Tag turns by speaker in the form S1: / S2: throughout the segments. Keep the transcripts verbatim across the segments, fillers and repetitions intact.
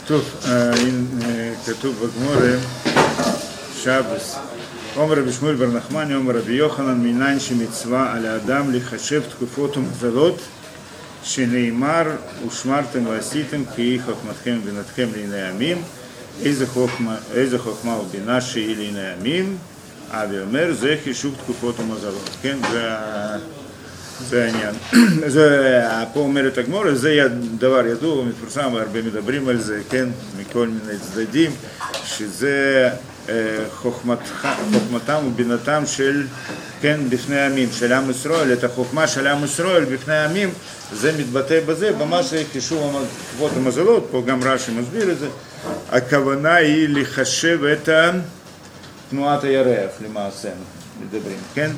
S1: טוב, כתוב בגמרא, שבס, אומר רבי שמואל בר נחמני, אומר רבי יוחנן, מניין שמצווה על האדם לחשב תקופות ומזלות, שנאמר, ושמרתם ועשיתם כי חוכמתכם ובינתכם לעיני עמים, איזה חוכמה, איזה חוכמה ובינה שהיא לעיני עמים, אבי אומר, זה חישוב תקופות ומזלות, כן? זה, זה העניין. זה, פה אומרת הגמרא, זה דבר ידוע ומתפרסם, והרבה מדברים על זה, כן? מכל מיני צדדים, שזה חוכמת, חוכמתם ובינתם של, כן, בפני העמים, של עם ישראל, את החוכמה של עם ישראל בפני העמים, זה מתבטא בזה, ממש חישוב תקופות ומזלות, פה גם רש"י מסביר את זה, הכוונה היא לחשב את תנועת הירח, למעשה, מדברים, כן?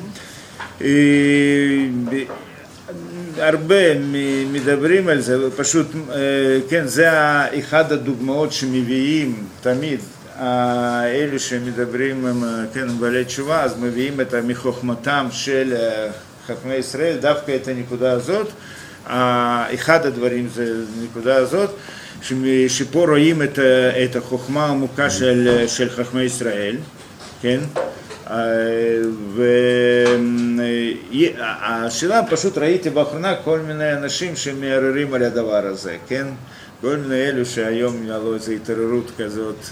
S1: הרבה מדברים על זה, פשוט, כן, זה אחד הדוגמאות שמביאים תמיד, אלו שמדברים, כן, בעלי תשובה, אז מביאים את מחוכמתם של חכמי ישראל, דווקא את הנקודה הזאת, אחד הדברים זה הנקודה הזאת, שפה רואים את, את החוכמה העמוקה של, של חכמי ישראל, כן? והשאלה, פשוט ראיתי באחרונה כל מיני אנשים שמערערים על הדבר הזה, כן? כל מיני אלו שהיום יעלו איזו התעוררות כזאת,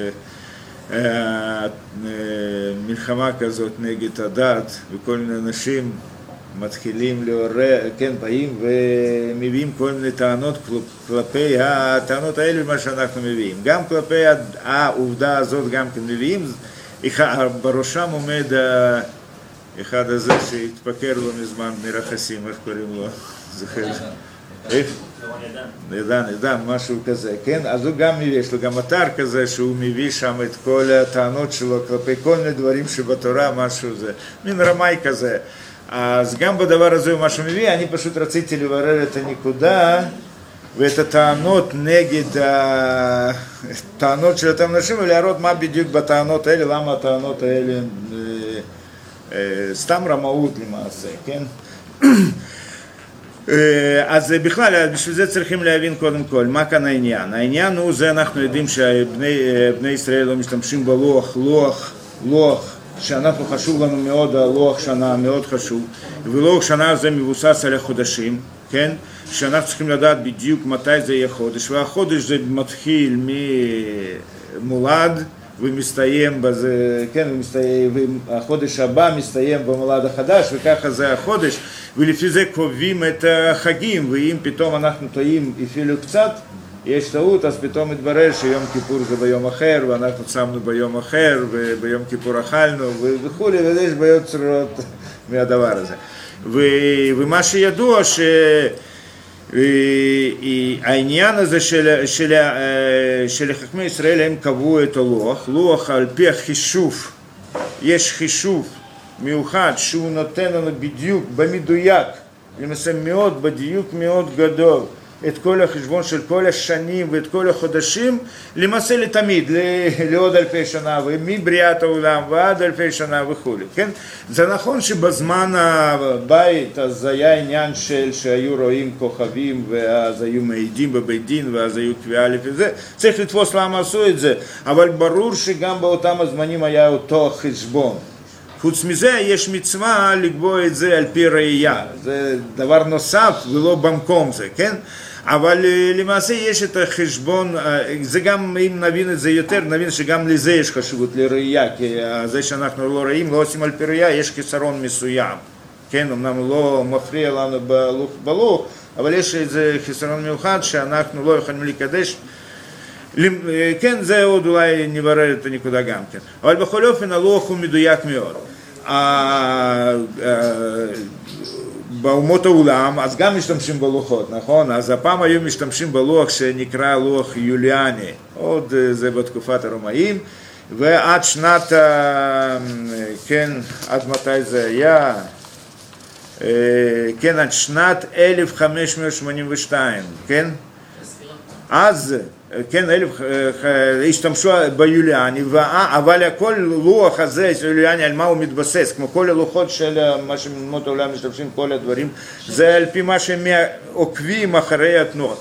S1: מלחמה כזאת נגד הדת, וכל מיני אנשים מתחילים לעורר, כן, באים ומביאים כל מיני טענות כלפי הטענות האלה, מה שאנחנו מביאים. גם כלפי העובדה הזאת גם כן מביאים, בראשם עומד אחד הזה שהתפקר לו מזמן מרחסים, איך קוראים לו? זוכר? איך? נדן, נדן, משהו כזה, כן? אז הוא גם מביא, יש לו גם אתר כזה שהוא מביא שם את כל הטענות שלו כלפי כל מיני דברים שבתורה, משהו זה, מין רמאי כזה. אז גם בדבר הזה הוא משהו מביא, אני פשוט רציתי לברר את הנקודה ואת הטענות נגד הטענות של אותם אנשים ולהראות מה בדיוק בטענות האלה, למה הטענות האלה הם סתם רמאות למעשה, כן? אז בכלל, בשביל זה צריכים להבין קודם כל, מה כאן העניין? העניין הוא זה, אנחנו יודעים שבני ישראל לא משתמשים בלוח, לוח, לוח, שאנחנו חשוב לנו מאוד, הלוח שנה מאוד חשוב, ולוח שנה הזה מבוסס על החודשים, כן? שאנחנו צריכים לדעת בדיוק מתי זה יהיה חודש, והחודש זה מתחיל ממולד ומסתיים בזה, כן, ומסתיים, והחודש הבא מסתיים במולד החדש, וככה זה החודש, ולפי זה קובעים את החגים, ואם פתאום אנחנו טועים אפילו קצת, יש טעות, אז פתאום מתברר שיום כיפור זה ביום אחר, ואנחנו שמנו ביום אחר, וביום כיפור אכלנו, וכו', ויש בעיות צרורות מהדבר הזה. ומה שידוע ש... העניין הזה של, של, של חכמי ישראל, הם קבעו את הלוח, לוח על פי החישוב, יש חישוב מיוחד שהוא נותן לנו בדיוק, במדויק, למעשה מאוד, בדיוק מאוד גדול, את כל החשבון של כל השנים ואת כל החודשים, למעשה לתמיד, לעוד אלפי שנה, ומבריאת העולם ועד אלפי שנה וכו'. כן? זה נכון שבזמן הבית אז היה עניין של שהיו רואים כוכבים, ואז היו מעידים בבית דין, ואז היו קביעה לפי זה. צריך לתפוס למה עשו את זה, אבל ברור שגם באותם הזמנים היה אותו חשבון. חוץ מזה יש מצווה לקבוע את זה על פי ראייה, זה דבר נוסף ולא במקום זה, כן? אבל למעשה יש את החשבון, זה גם אם נבין את זה יותר, נבין שגם לזה יש חשיבות לראייה, כי זה שאנחנו לא רואים, לא עושים על פי ראייה, יש חיסרון מסוים, כן? אמנם לא מפריע לנו בלוח, בלוח, אבל יש איזה חיסרון מיוחד שאנחנו לא יכולים לקדש, כן, זה עוד אולי נברר את הנקודה גם כן, אבל בכל אופן הלוח הוא מדויק מאוד. באומות העולם, אז גם משתמשים בלוחות, נכון? אז הפעם היו משתמשים בלוח שנקרא לוח יוליאני, עוד זה בתקופת הרומאים, ועד שנת, כן, עד מתי זה היה? כן, עד שנת אלף חמש מאות שמונים ושתיים, כן? אז, כן, השתמשו ביוליאני, אבל כל לוח הזה, יוליאני, על מה הוא מתבסס, כמו כל הלוחות של מה שמות העולם משתמשים, כל הדברים, זה על פי מה שהם עוקבים אחרי התנועות.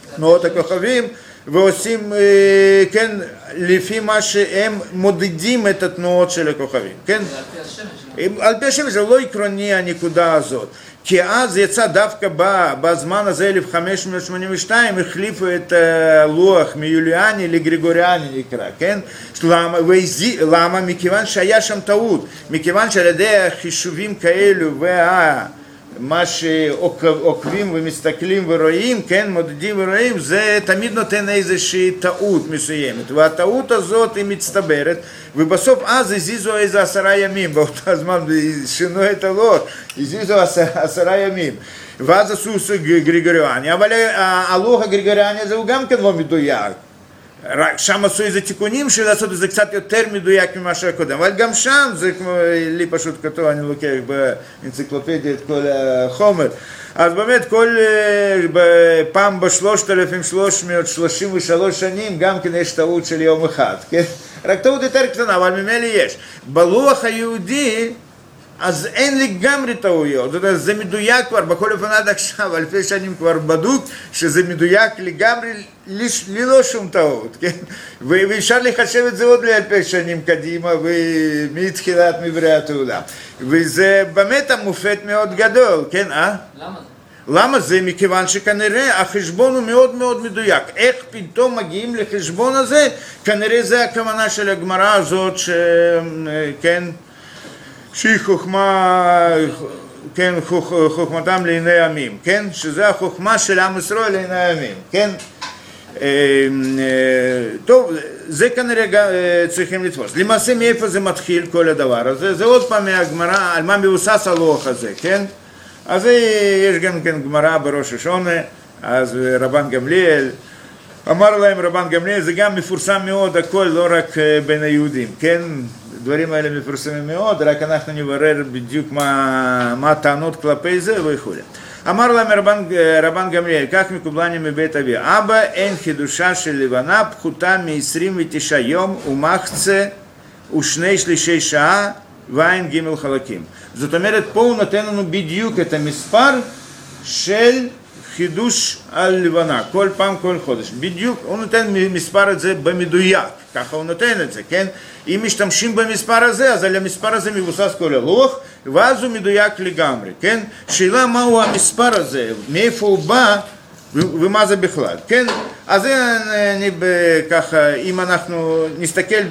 S1: תנועות הכוכבים, ועושים, כן, לפי מה שהם מודדים את התנועות של הכוכבים, כן? על פי השמש, זה לא עקרוני הנקודה הזאת. כי אז יצא דווקא בזמן הזה, אלף חמש מאות שמונים ושתיים, החליפו את הלוח מיוליאני לגריגוריאני נקרא, כן? למה? למה? מכיוון שהיה שם טעות. מכיוון שעל ידי החישובים כאלו וה... מה שעוקבים ומסתכלים ורואים, כן, מודדים ורואים, זה תמיד נותן איזושהי טעות מסוימת, והטעות הזאת היא מצטברת, ובסוף אז הזיזו איזה עשרה ימים, באותו הזמן שינו את הלוח, הזיזו עשרה ימים, ואז עשו גריגוריאני, אבל הלוח הגריגוריאני הזה הוא גם כן לא מדויק, רק שם עשו איזה תיקונים של לעשות את זה קצת יותר מדויק ממה שקודם, אבל גם שם זה כמו, לי פשוט כתוב, אני לוקח באנציקלופדיה את כל החומר, אז באמת כל פעם ב-שלושת אלפים שלוש מאות שלושים ושלוש שנים גם כן יש טעות של יום אחד, כן? רק טעות יותר קטנה, אבל ממילא יש. בלוח היהודי אז אין לגמרי טעויות, זאת אומרת, זה מדויק כבר, בכל אופן עד עכשיו, אלפי שנים כבר בדוק, שזה מדויק לגמרי, ללא שום טעות, כן? ואפשר לחשב את זה עוד לאלפי שנים קדימה, ומתחילת מבריאת העולם. וזה באמת המופת מאוד גדול, כן? אה?
S2: למה זה?
S1: למה זה? מכיוון שכנראה החשבון הוא מאוד מאוד מדויק. איך פתאום מגיעים לחשבון הזה? כנראה זה הכוונה של הגמרא הזאת, שכן? שהיא חוכמה, כן, חוכמתם לעיני עמים, כן? שזה החוכמה של עם ישראל לעיני עמים, כן? טוב, זה כנראה צריכים לתפוס. למעשה מאיפה זה מתחיל כל הדבר הזה? זה עוד פעם מהגמרא, על מה מבוסס הלוח הזה, כן? אז יש גם כן גמרא בראש השונה, אז רבן גמליאל, אמר להם רבן גמליאל, זה גם מפורסם מאוד הכל, לא רק בין היהודים, כן? הדברים האלה מפורסמים מאוד, רק אנחנו נברר בדיוק מה, מה הטענות כלפי זה וכו'. אמר להם רבן, רבן גמליאל, כך מקובלני מבית אבי, אבא, אין חידושה של לבנה פחותה מ-עשרים ותשעה יום ומחצה ושני שלישי שעה ואין ג' חלקים. זאת אומרת, פה הוא נותן לנו בדיוק את המספר של חידוש על לבנה, כל פעם, כל חודש. בדיוק, הוא נותן מספר את זה במדויק, ככה הוא נותן את זה, כן? אם משתמשים במספר הזה, אז על המספר הזה מבוסס כל הלוח, ואז הוא מדויק לגמרי, כן? שאלה מהו המספר הזה, מאיפה הוא בא, ומה זה בכלל, כן? אז אני ככה, אם אנחנו נסתכל,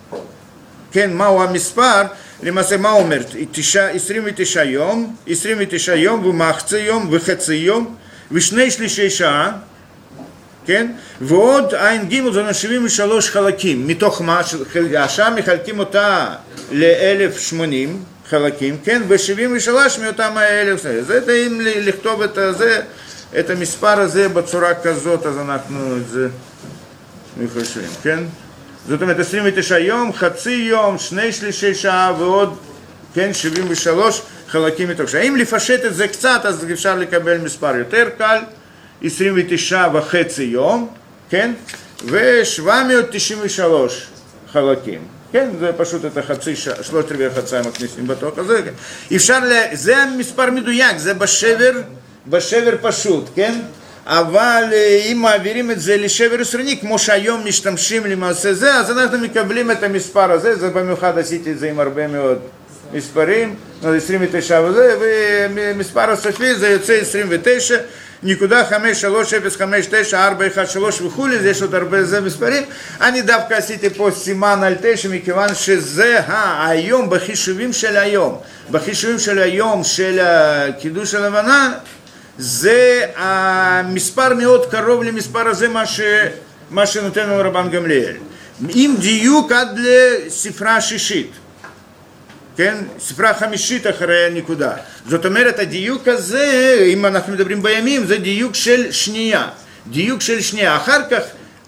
S1: כן, מהו המספר, למעשה מה אומר? עשרים ותשעה יום, עשרים ותשעה יום ומחצה יום וחצי יום, ושני שלישי שעה, כן? ועוד עין ג' זה שבעים ושלוש חלקים, מתוך מה, השעה מחלקים אותה ל-אלף ושמונים חלקים, כן? ו-שבעים ושלוש מאותם ה-אלף, זה אם לכתוב את זה, את המספר הזה בצורה כזאת, אז אנחנו את זה מחשבים, כן? זאת אומרת, עשרים ותשעה יום, חצי יום, שני שלישי שעה ועוד, כן, שבעים ושלוש חלקים מתוך שעה. אם לפשט את זה קצת, אז אפשר לקבל מספר יותר קל, עשרים ותשעה וחצי יום, כן, ו-שבע מאות תשעים ושלוש חלקים, כן, זה פשוט את החצי שעה, שלושת רבעי החצי מכניסים בתוך הזה, כן. אפשר, ל... זה המספר מדויק, זה בשבר, בשבר פשוט, כן, אבל אם מעבירים את זה לשבר עשרוני, כמו שהיום משתמשים למעשה זה, אז אנחנו מקבלים את המספר הזה, זה במיוחד עשיתי את זה עם הרבה מאוד מספרים, עשרים ותשע וזה, ומספר הסופי זה יוצא עשרים ותשע, נקודה חמש שלוש אפס חמש תשע ארבע אחת שלוש וכולי, יש עוד הרבה זה מספרים. אני דווקא עשיתי פה סימן על תשע, מכיוון שזה היום, בחישובים של היום, בחישובים של היום של קידוש הלבנה, זה המספר מאוד קרוב למספר הזה, מה, ש, מה שנותן לנו רבן גמליאל. עם דיוק עד לספרה השישית. כן? ספרה חמישית אחרי הנקודה. זאת אומרת, הדיוק הזה, אם אנחנו מדברים בימים, זה דיוק של שנייה. דיוק של שנייה. אחר כך,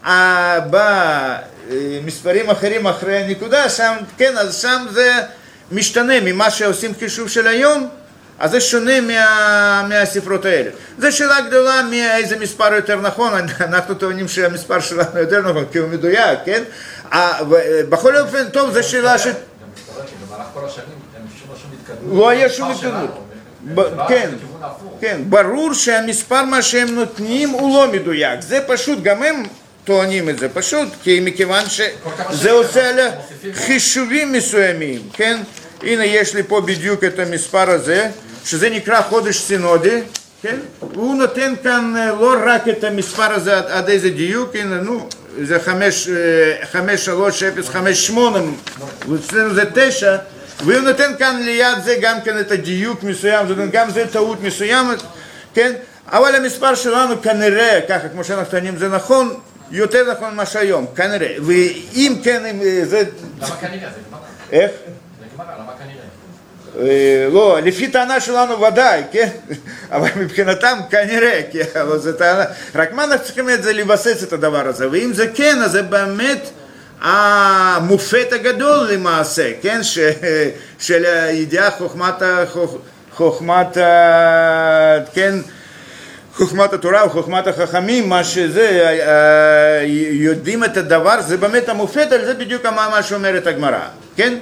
S1: במספרים אחרים אחרי הנקודה, שם, כן, אז שם זה משתנה ממה שעושים חישוב של היום, אז זה שונה מה, מהספרות האלה. זו שאלה גדולה מאיזה מספר יותר נכון, אנחנו טוענים שהמספר שלנו יותר נכון, כי הוא מדויק, כן? בכל אופן, טוב, זו שאלה ש...
S3: במהלך כל השנים, הם שום שום התקדמות.
S1: לא היה שום התקדמות. כן, כן, ברור שהמספר מה שהם נותנים הוא לא מדויק, זה פשוט, גם הם טוענים את זה, פשוט, כי מכיוון שזה עושה לה חישובים מסוימים, כן? הנה יש לי פה בדיוק את המספר הזה, שזה נקרא חודש סינודי, כן? והוא נותן כאן לא רק את המספר הזה עד, עד איזה דיוק, הנה נו, זה חמש, חמש, שלוש, אפס, חמש, שמונה, ואצלנו זה תשע, והוא נותן כאן ליד זה גם כן את הדיוק מסוים, זאת אומרת, גם זה טעות מסוימת, כן? אבל המספר שלנו כנראה, ככה כמו שאנחנו טוענים, זה נכון, יותר נכון מה שהיום, כנראה, ואם כן, זה...
S2: למה כנראה? זה גמרא.
S1: איך?
S2: זה גמרא, למה כנראה?
S1: לא, לפי טענה שלנו ודאי, כן? אבל מבחינתם כנראה, אבל זה טענה, רק מה אנחנו צריכים את זה לבסס את הדבר הזה, ואם זה כן, אז זה באמת המופת הגדול למעשה, כן? של הידיעה חוכמת, חוכמת, כן? חוכמת התורה וחוכמת החכמים, מה שזה, יודעים את הדבר, זה באמת המופת, על זה בדיוק מה שאומרת הגמרא, כן?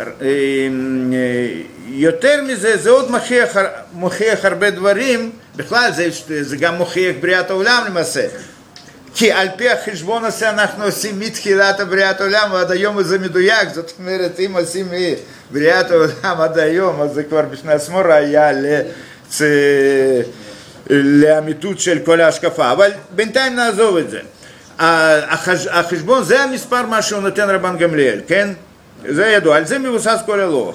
S1: יותר מזה, זה עוד מוכיח, מוכיח הרבה דברים, בכלל זה, זה גם מוכיח בריאת העולם למעשה, כי על פי החשבון הזה אנחנו עושים מתחילת בריאת העולם ועד היום זה מדויק, זאת אומרת אם עושים בריאת העולם עד היום, אז זה כבר בשני עצמו ראיה לצ... לאמיתות של כל ההשקפה, אבל בינתיים נעזוב את זה. החשבון זה המספר מה שהוא נותן רבן גמליאל, כן? זה ידוע, על זה מבוסס כל הלוח.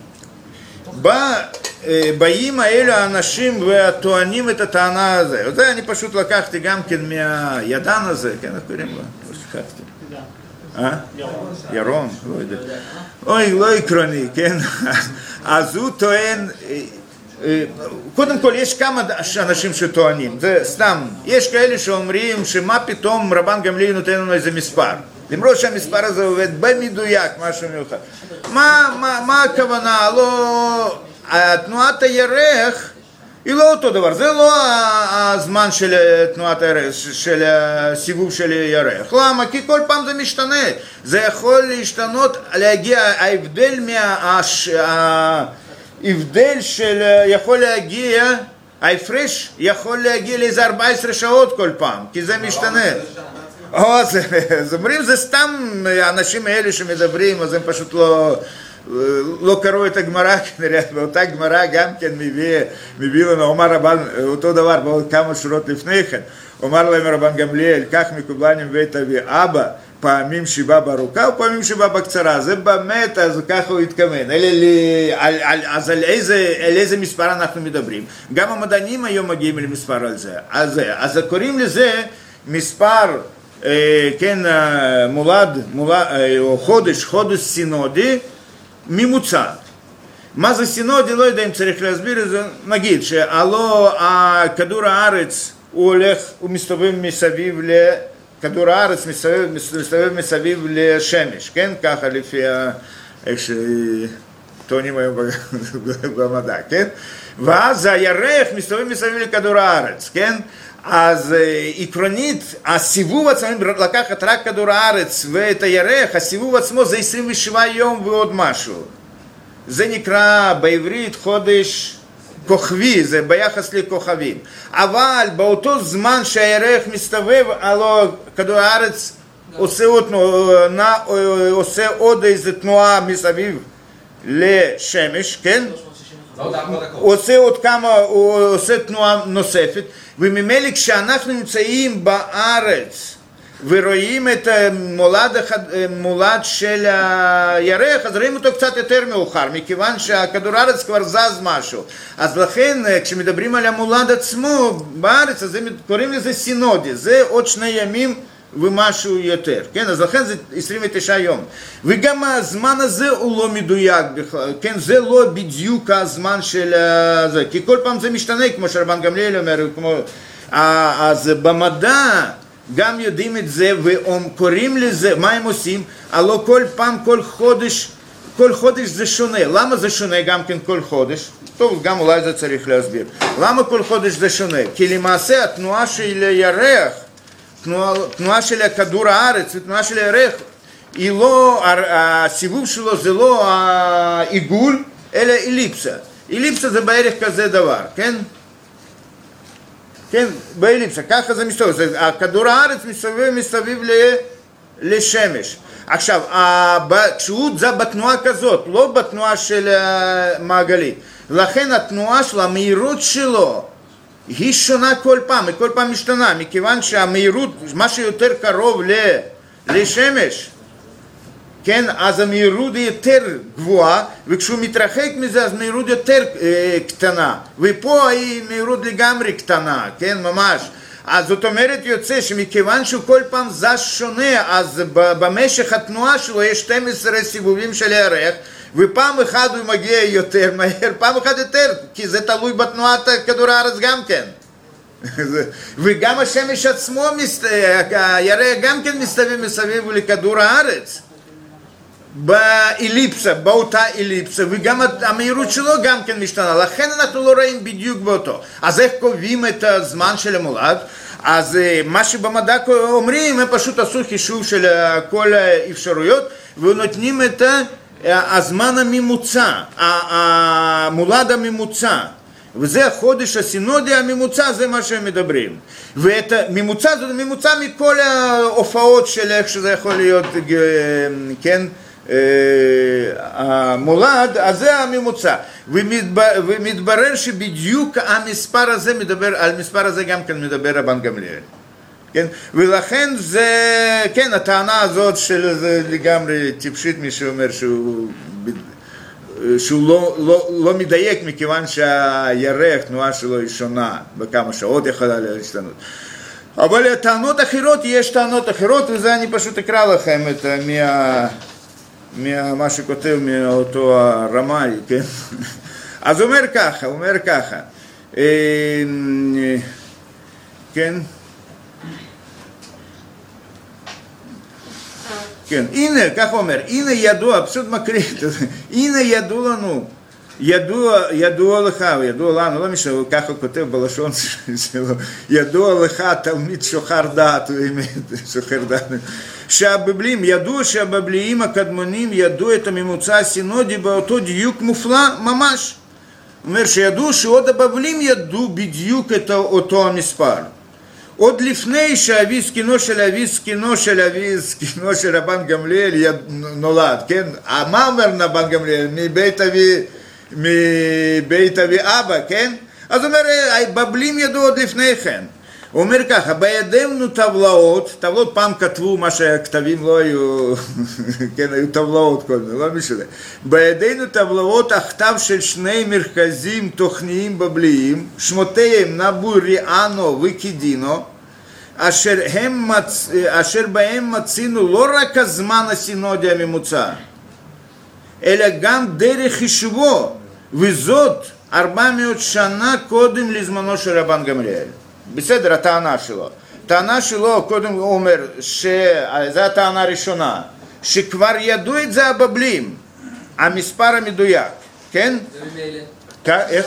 S1: באים האלה האנשים וטוענים את הטענה הזו, זה אני פשוט לקחתי גם כן מהידן הזה, כן, איך קוראים לו? לא שכחתי. אה? ירון, לא יודע. אוי, לא עקרוני, כן? אז הוא טוען, קודם כל יש כמה אנשים שטוענים, זה סתם, יש כאלה שאומרים שמה פתאום רבן גמליאל נותן לנו איזה מספר, למרות שהמספר הזה עובד במדויק, משהו מיוחד. מה, מה, מה הכוונה? לא, תנועת הירח היא לא אותו דבר, זה לא הזמן של תנועת הירח, של הסיבוב של הירח. למה? כי כל פעם זה משתנה, זה יכול להשתנות, להגיע, ההבדל מה... ההבדל של יכול להגיע, ההפרש יכול להגיע לאיזה ארבע עשרה שעות כל פעם, כי זה משתנה. אז אומרים, זה סתם האנשים האלה שמדברים, אז הם פשוט לא, לא קראו את הגמרא כנראה, ואותה גמרא גם כן מביא, מביא לנו, אומר רבן, אותו דבר, בעוד כמה שורות לפני כן, אומר להם רבן גמליאל, כך מקובלנים בית אבי אבא, פעמים שבא בארוכה ופעמים שבא בקצרה, זה באמת, אז ככה הוא התכוון. אלה, על, על, אז על איזה, על איזה מספר אנחנו מדברים? גם המדענים היום מגיעים למספר על זה. אז, אז קוראים לזה מספר, אה, כן, מולד, מולד, או חודש, חודש סינודי, ממוצע. מה זה סינודי? לא יודע אם צריך להסביר את זה. נגיד שהלא כדור הארץ הוא הולך, הוא מסתובב מסביב ל... כדור הארץ מסתובב, מסתובב מסביב לשמש, כן? ככה לפי איך שטוענים היום במדע, כן? ואז הירח מסתובב מסביב לכדור הארץ, כן? אז עקרונית, הסיבוב עצמו, לקחת רק כדור הארץ ואת הירח, הסיבוב עצמו זה עשרים ושבעה יום ועוד משהו. זה נקרא בעברית חודש כוכבי, זה ביחס לכוכבים. אבל באותו זמן שהירח מסתובב, הלוא כדור הארץ עושה עוד, עושה עוד איזו תנועה מסביב לשמש, כן? הוא עושה עוד כמה, הוא עושה תנועה נוספת, וממילא כשאנחנו נמצאים בארץ ורואים את המולד, מולד של הירח, אז רואים אותו קצת יותר מאוחר, מכיוון שהכדור הארץ כבר זז משהו. אז לכן כשמדברים על המולד עצמו בארץ, אז קוראים לזה סינודי, זה עוד שני ימים ומשהו יותר, כן? אז לכן זה עשרים ותשעה יום. וגם הזמן הזה הוא לא מדויק בכלל, כן? זה לא בדיוק הזמן של זה, כי כל פעם זה משתנה, כמו שרבן גמליאל אומר, כמו... אז במדע גם יודעים את זה וקוראים לזה, מה הם עושים? הלוא כל פעם, כל חודש, כל חודש זה שונה. למה זה שונה גם כן כל חודש? טוב, גם אולי זה צריך להסביר. למה כל חודש זה שונה? כי למעשה התנועה של הירח, תנועה, תנועה של כדור הארץ ותנועה של הירח, היא לא, הסיבוב שלו זה לא העיגול, אלא אליפסה. אליפסה זה בערך כזה דבר, כן? כן, באליפסה, ככה זה מסתובב, כדור הארץ מסתובב מסביב לשמש. עכשיו, כשהוא זה בתנועה כזאת, לא בתנועה של מעגלית, לכן התנועה שלו, המהירות שלו, היא שונה כל פעם, היא כל פעם משתנה, מכיוון שהמהירות, מה שיותר קרוב לשמש, כן, אז המהירות היא יותר גבוהה, וכשהוא מתרחק מזה, אז המהירות יותר אה, קטנה, ופה היא מהירות לגמרי קטנה, כן, ממש. אז זאת אומרת יוצא שמכיוון שהוא כל פעם זז שונה, אז במשך התנועה שלו יש שנים עשר סיבובים של הירח, ופעם אחת הוא מגיע יותר מהר, פעם אחת יותר, כי זה תלוי בתנועת כדור הארץ גם כן. וגם השמש עצמו, הירח גם כן מסתובב מסביב לכדור הארץ. באליפסה, באותה אליפסה, וגם המהירות שלו גם כן משתנה, לכן אנחנו לא רואים בדיוק באותו. אז איך קובעים את הזמן של המולד? אז מה שבמדע אומרים, הם פשוט עשו חישוב של כל האפשרויות, ונותנים את הזמן הממוצע, המולד הממוצע. וזה החודש הסינודי הממוצע, זה מה שהם מדברים. ואת הממוצע, זה ממוצע מכל ההופעות של איך שזה יכול להיות, כן? המולד, אז זה הממוצע, ומתברר שבדיוק המספר הזה מדבר, על מספר הזה גם כן מדבר רבן גמליאל, כן? ולכן זה, כן, הטענה הזאת של זה לגמרי טיפשית, מי שאומר שהוא, שהוא לא, לא, לא מדייק, מכיוון שהירח, תנועה שלו היא שונה, בכמה שעות יכולה להשתנות. אבל טענות אחרות, יש טענות אחרות, וזה אני פשוט אקרא לכם את מה... מה שכותב מאותו הרמאי, כן? אז הוא אומר ככה, הוא אומר ככה, כן? כן, הנה, ככה אומר, הנה ידוע, פשוט מקריא, הנה ידוע לנו, ידוע, ידוע לך, ידוע לנו, לא משנה, ככה הוא כותב בלשון שלו, ידוע לך תלמיד שוחר דעת, שוחר דעת, שהבבלים, ידעו שהבבליים הקדמונים ידעו את הממוצע הסינודי באותו דיוק מופלא ממש. הוא אומר שידעו שעוד הבבלים ידעו בדיוק את אותו המספר. עוד לפני שאבי זקנו של אבי זקנו של אבי זקנו של רבן גמליאל נולד, כן? מה אומר רבן גמליאל? מבית אבי, מבית אבי אבא, כן? אז הוא אומר, הבבלים ידעו עוד לפני כן. הוא אומר ככה, בידינו טבלאות, טבלאות פעם כתבו מה שהכתבים לא היו, כן, היו טבלאות כל מיני, לא משנה. בידינו טבלאות הכתב של שני מרכזים תוכניים בבליים, שמותיהם נבו, ריאנו וקידינו, אשר, מצ... אשר בהם מצינו לא רק הזמן הסינודי הממוצע, אלא גם דרך חישובו, וזאת ארבע מאות שנה קודם לזמנו של רבן גמליאל. בסדר, הטענה שלו. הטענה שלו, קודם הוא אומר, שזו הטענה הראשונה, שכבר ידעו את זה הבבלים, המספר המדויק, כן?
S3: זה ממילא.
S1: איך?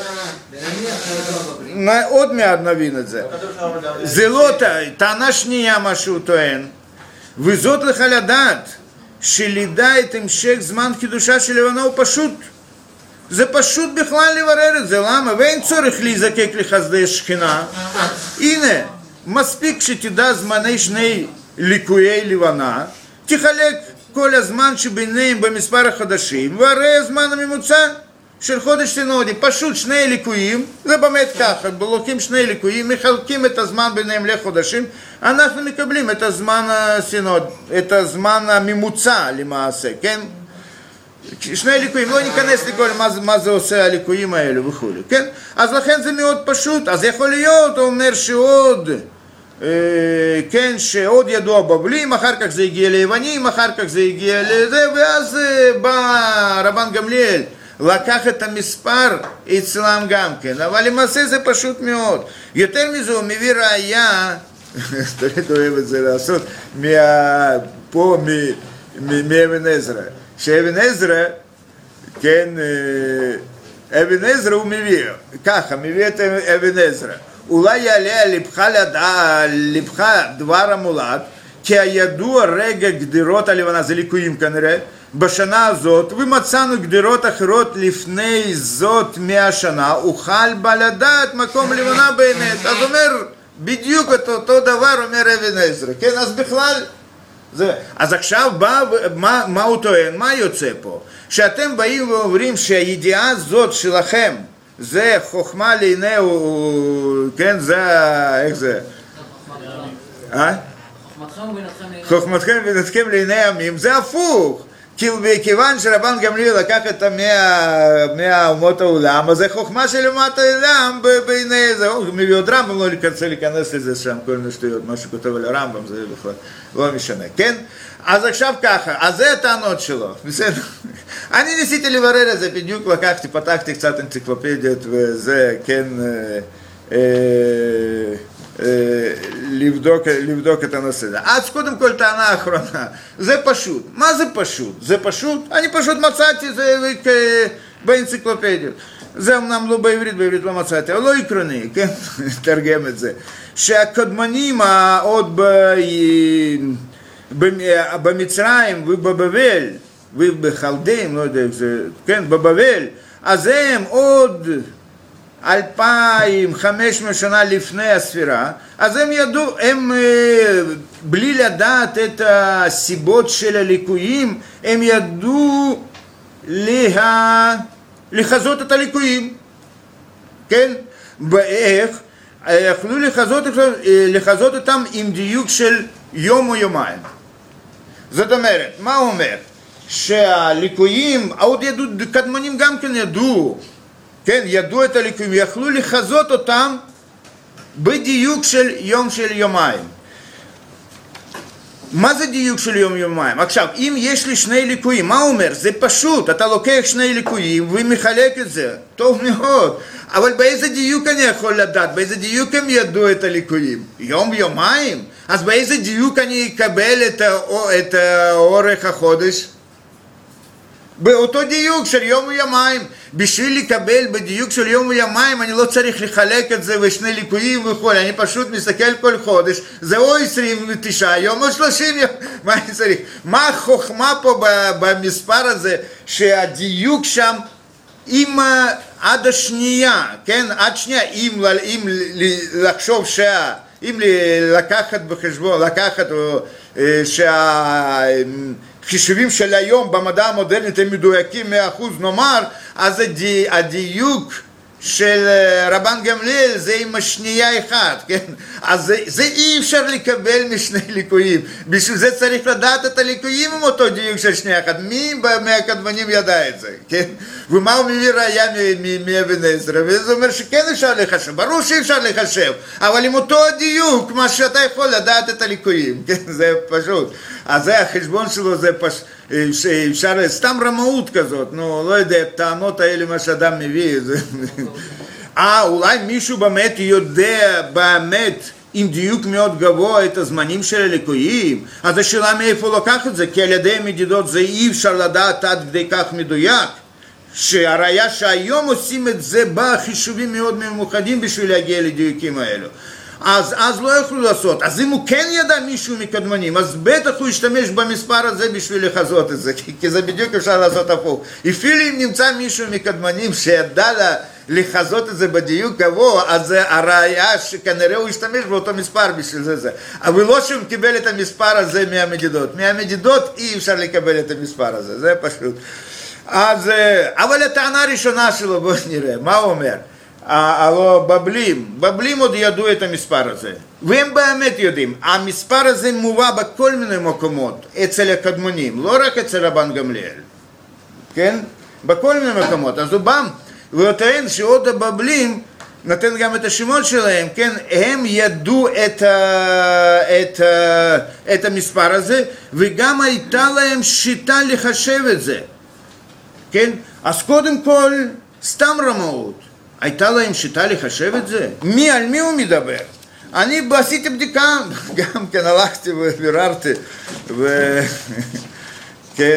S1: עוד מעט נבין את זה. זה לא טענה שנייה מה שהוא טוען, וזאת לך לדעת, שלידע את המשך זמן חידושה של לבנה הוא פשוט. זה פשוט בכלל לברר את זה, למה? ואין צורך להיזקק לחסדי שכינה. הנה, מספיק שתדע זמני שני ליקויי לבנה, תחלק כל הזמן שביניהם במספר החדשים, והרי הזמן הממוצע של חודש סינודי, פשוט שני ליקויים, זה באמת ככה, לוקחים שני ליקויים, מחלקים את הזמן ביניהם לחודשים, אנחנו מקבלים את הזמן הסינוד, את הזמן הממוצע למעשה, כן? שני ליקויים, לא ניכנס לכל מה, מה זה עושה הליקויים האלה וכו', כן? אז לכן זה מאוד פשוט, אז יכול להיות, הוא אומר שעוד, אה, כן, שעוד ידוע בבלים, אחר כך זה הגיע ליוונים, אחר כך זה הגיע לזה, ואז אה, בא רבן גמליאל, לקח את המספר אצלם גם כן, אבל למעשה זה פשוט מאוד. יותר מזה הוא מביא ראייה, תמיד אוהב את זה לעשות, מה, פה מאבן עזרא. שאבן עזרא, כן, אבן עזרא הוא מביא, ככה, מביא את אבן עזרא. אולי יעלה על לבך, לבך דבר המולד, כי הידוע רגע גדירות הלבנה, זה ליקויים כנראה, בשנה הזאת, ומצאנו גדירות אחרות לפני זאת מאה שנה, אוכל בה לדעת מקום לבנה באמת. אז אומר, בדיוק את אותו דבר אומר אבן עזרא, כן? אז בכלל, זה, אז עכשיו בא, מה, מה הוא טוען? מה יוצא פה? שאתם באים ואומרים שהידיעה הזאת שלכם, זה חוכמה לעיניהו, כן? זה, איך זה? אה? חוכמתכם ובינתכם לעיני עמים, זה הפוך. כיוון שרבן גמליאל לקח את המאה אומות העולם, אז זה חוכמה של אומות העולם בעיני זה, הוא מביא עוד רמב"ם, לא רוצה להיכנס לזה שם, כל מיני שטויות, מה שכותב על הרמב"ם, זה בכלל לא משנה, כן? אז עכשיו ככה, אז זה הטענות שלו, בסדר? אני ניסיתי לברר את זה, בדיוק לקחתי, פתחתי קצת אנציקלופדיות וזה, כן, לבדוק, לבדוק את הנושא הזה. אז קודם כל טענה אחרונה, זה פשוט. מה זה פשוט? זה פשוט? אני פשוט מצאתי זה באנציקלופדיות. זה אמנם לא בעברית, בעברית לא מצאתי, אבל לא עקרוני, כן? תרגם את זה. שהקדמונים עוד במצרים ובבבל ובחלדים, לא יודע איך זה, כן, בבבל, אז הם עוד אלפיים חמש מאות שנה לפני הספירה, אז הם ידעו, הם בלי לדעת את הסיבות של הליקויים, הם ידעו לה... לחזות את הליקויים, כן? באיך? יכלו לחזות, לחזות אותם עם דיוק של יום או יומיים. זאת אומרת, מה הוא אומר? שהליקויים, עוד ידעו, קדמונים גם כן ידעו, כן, ידעו את הליקויים, יכלו לחזות אותם בדיוק של יום של יומיים. מה זה דיוק של יום יומיים? עכשיו, אם יש לי שני ליקויים, מה הוא אומר? זה פשוט, אתה לוקח שני ליקויים ומחלק את זה, טוב מאוד, אבל באיזה דיוק אני יכול לדעת? באיזה דיוק הם ידעו את הליקויים? יום יומיים? אז באיזה דיוק אני אקבל את, את אורך החודש? באותו דיוק של יום ויומיים. בשביל לקבל בדיוק של יום ויומיים אני לא צריך לחלק את זה בשני ליקויים וכל, אני פשוט מסתכל כל חודש, זה או עשרים ותשעה יום או שלושים יום, מה אני צריך? מה החוכמה פה במספר הזה שהדיוק שם אם עד השנייה, כן, עד שנייה, אם, אם לחשוב שה... אם לקחת בחשבון, לקחת שהחישובים של היום במדע המודרנית הם מדויקים מאה אחוז נאמר, אז הדי, הדיוק של רבן גמליאל זה עם השנייה אחת, כן? אז זה, זה אי אפשר לקבל משני ליקויים, בשביל זה צריך לדעת את הליקויים עם אותו דיוק של שנייה אחת. מי מהקדמונים ידע את זה, כן? ומה הוא מביא ראיה מאבן עזרא? וזה אומר שכן אפשר לחשב, ברור שאפשר לחשב, אבל עם אותו הדיוק, מה שאתה יכול לדעת את הליקויים, כן? זה פשוט. אז זה החשבון שלו, זה פשוט. שאפשר, סתם רמאות כזאת, נו, לא יודע, טענות האלה מה שאדם מביא, אה, אולי מישהו באמת יודע, באמת, עם דיוק מאוד גבוה את הזמנים של הליקויים, אז השאלה מאיפה לקח את זה, כי על ידי מדידות זה אי אפשר לדעת עד כדי כך מדויק, שהראיה שהיום עושים את זה בחישובים מאוד ממוקדים בשביל להגיע לדיוקים האלו. אז, אז לא יכלו לעשות. אז אם הוא כן ידע מישהו מקדמונים, אז בטח הוא ישתמש במספר הזה בשביל לחזות את זה, כי, כי זה בדיוק אפשר לעשות הפוך. אפילו אם נמצא מישהו מקדמונים שידע לה, לחזות את זה בדיוק גבוה, אז זה הראיה שכנראה הוא ישתמש באותו מספר בשביל זה. זה. אבל לא שהוא קיבל את המספר הזה מהמדידות. מהמדידות אי אפשר לקבל את המספר הזה, זה פשוט. אז, אבל הטענה הראשונה שלו, בואו נראה, מה הוא אומר? הלא בבלים, בבלים עוד ידעו את המספר הזה, והם באמת יודעים, המספר הזה מובא בכל מיני מקומות, אצל הקדמונים, לא רק אצל רבן גמליאל, כן? בכל מיני מקומות, אז הוא בא, והוא טוען שעוד הבבלים, נתן גם את השמות שלהם, כן? הם ידעו את, ה, את, ה, את המספר הזה, וגם הייתה להם שיטה לחשב את זה, כן? אז קודם כל, סתם רמאות, הייתה להם שיטה לחשב את זה? מי, על מי הוא מדבר? אני עשיתי בדיקה, גם כן הלכתי וביררתי, וכן,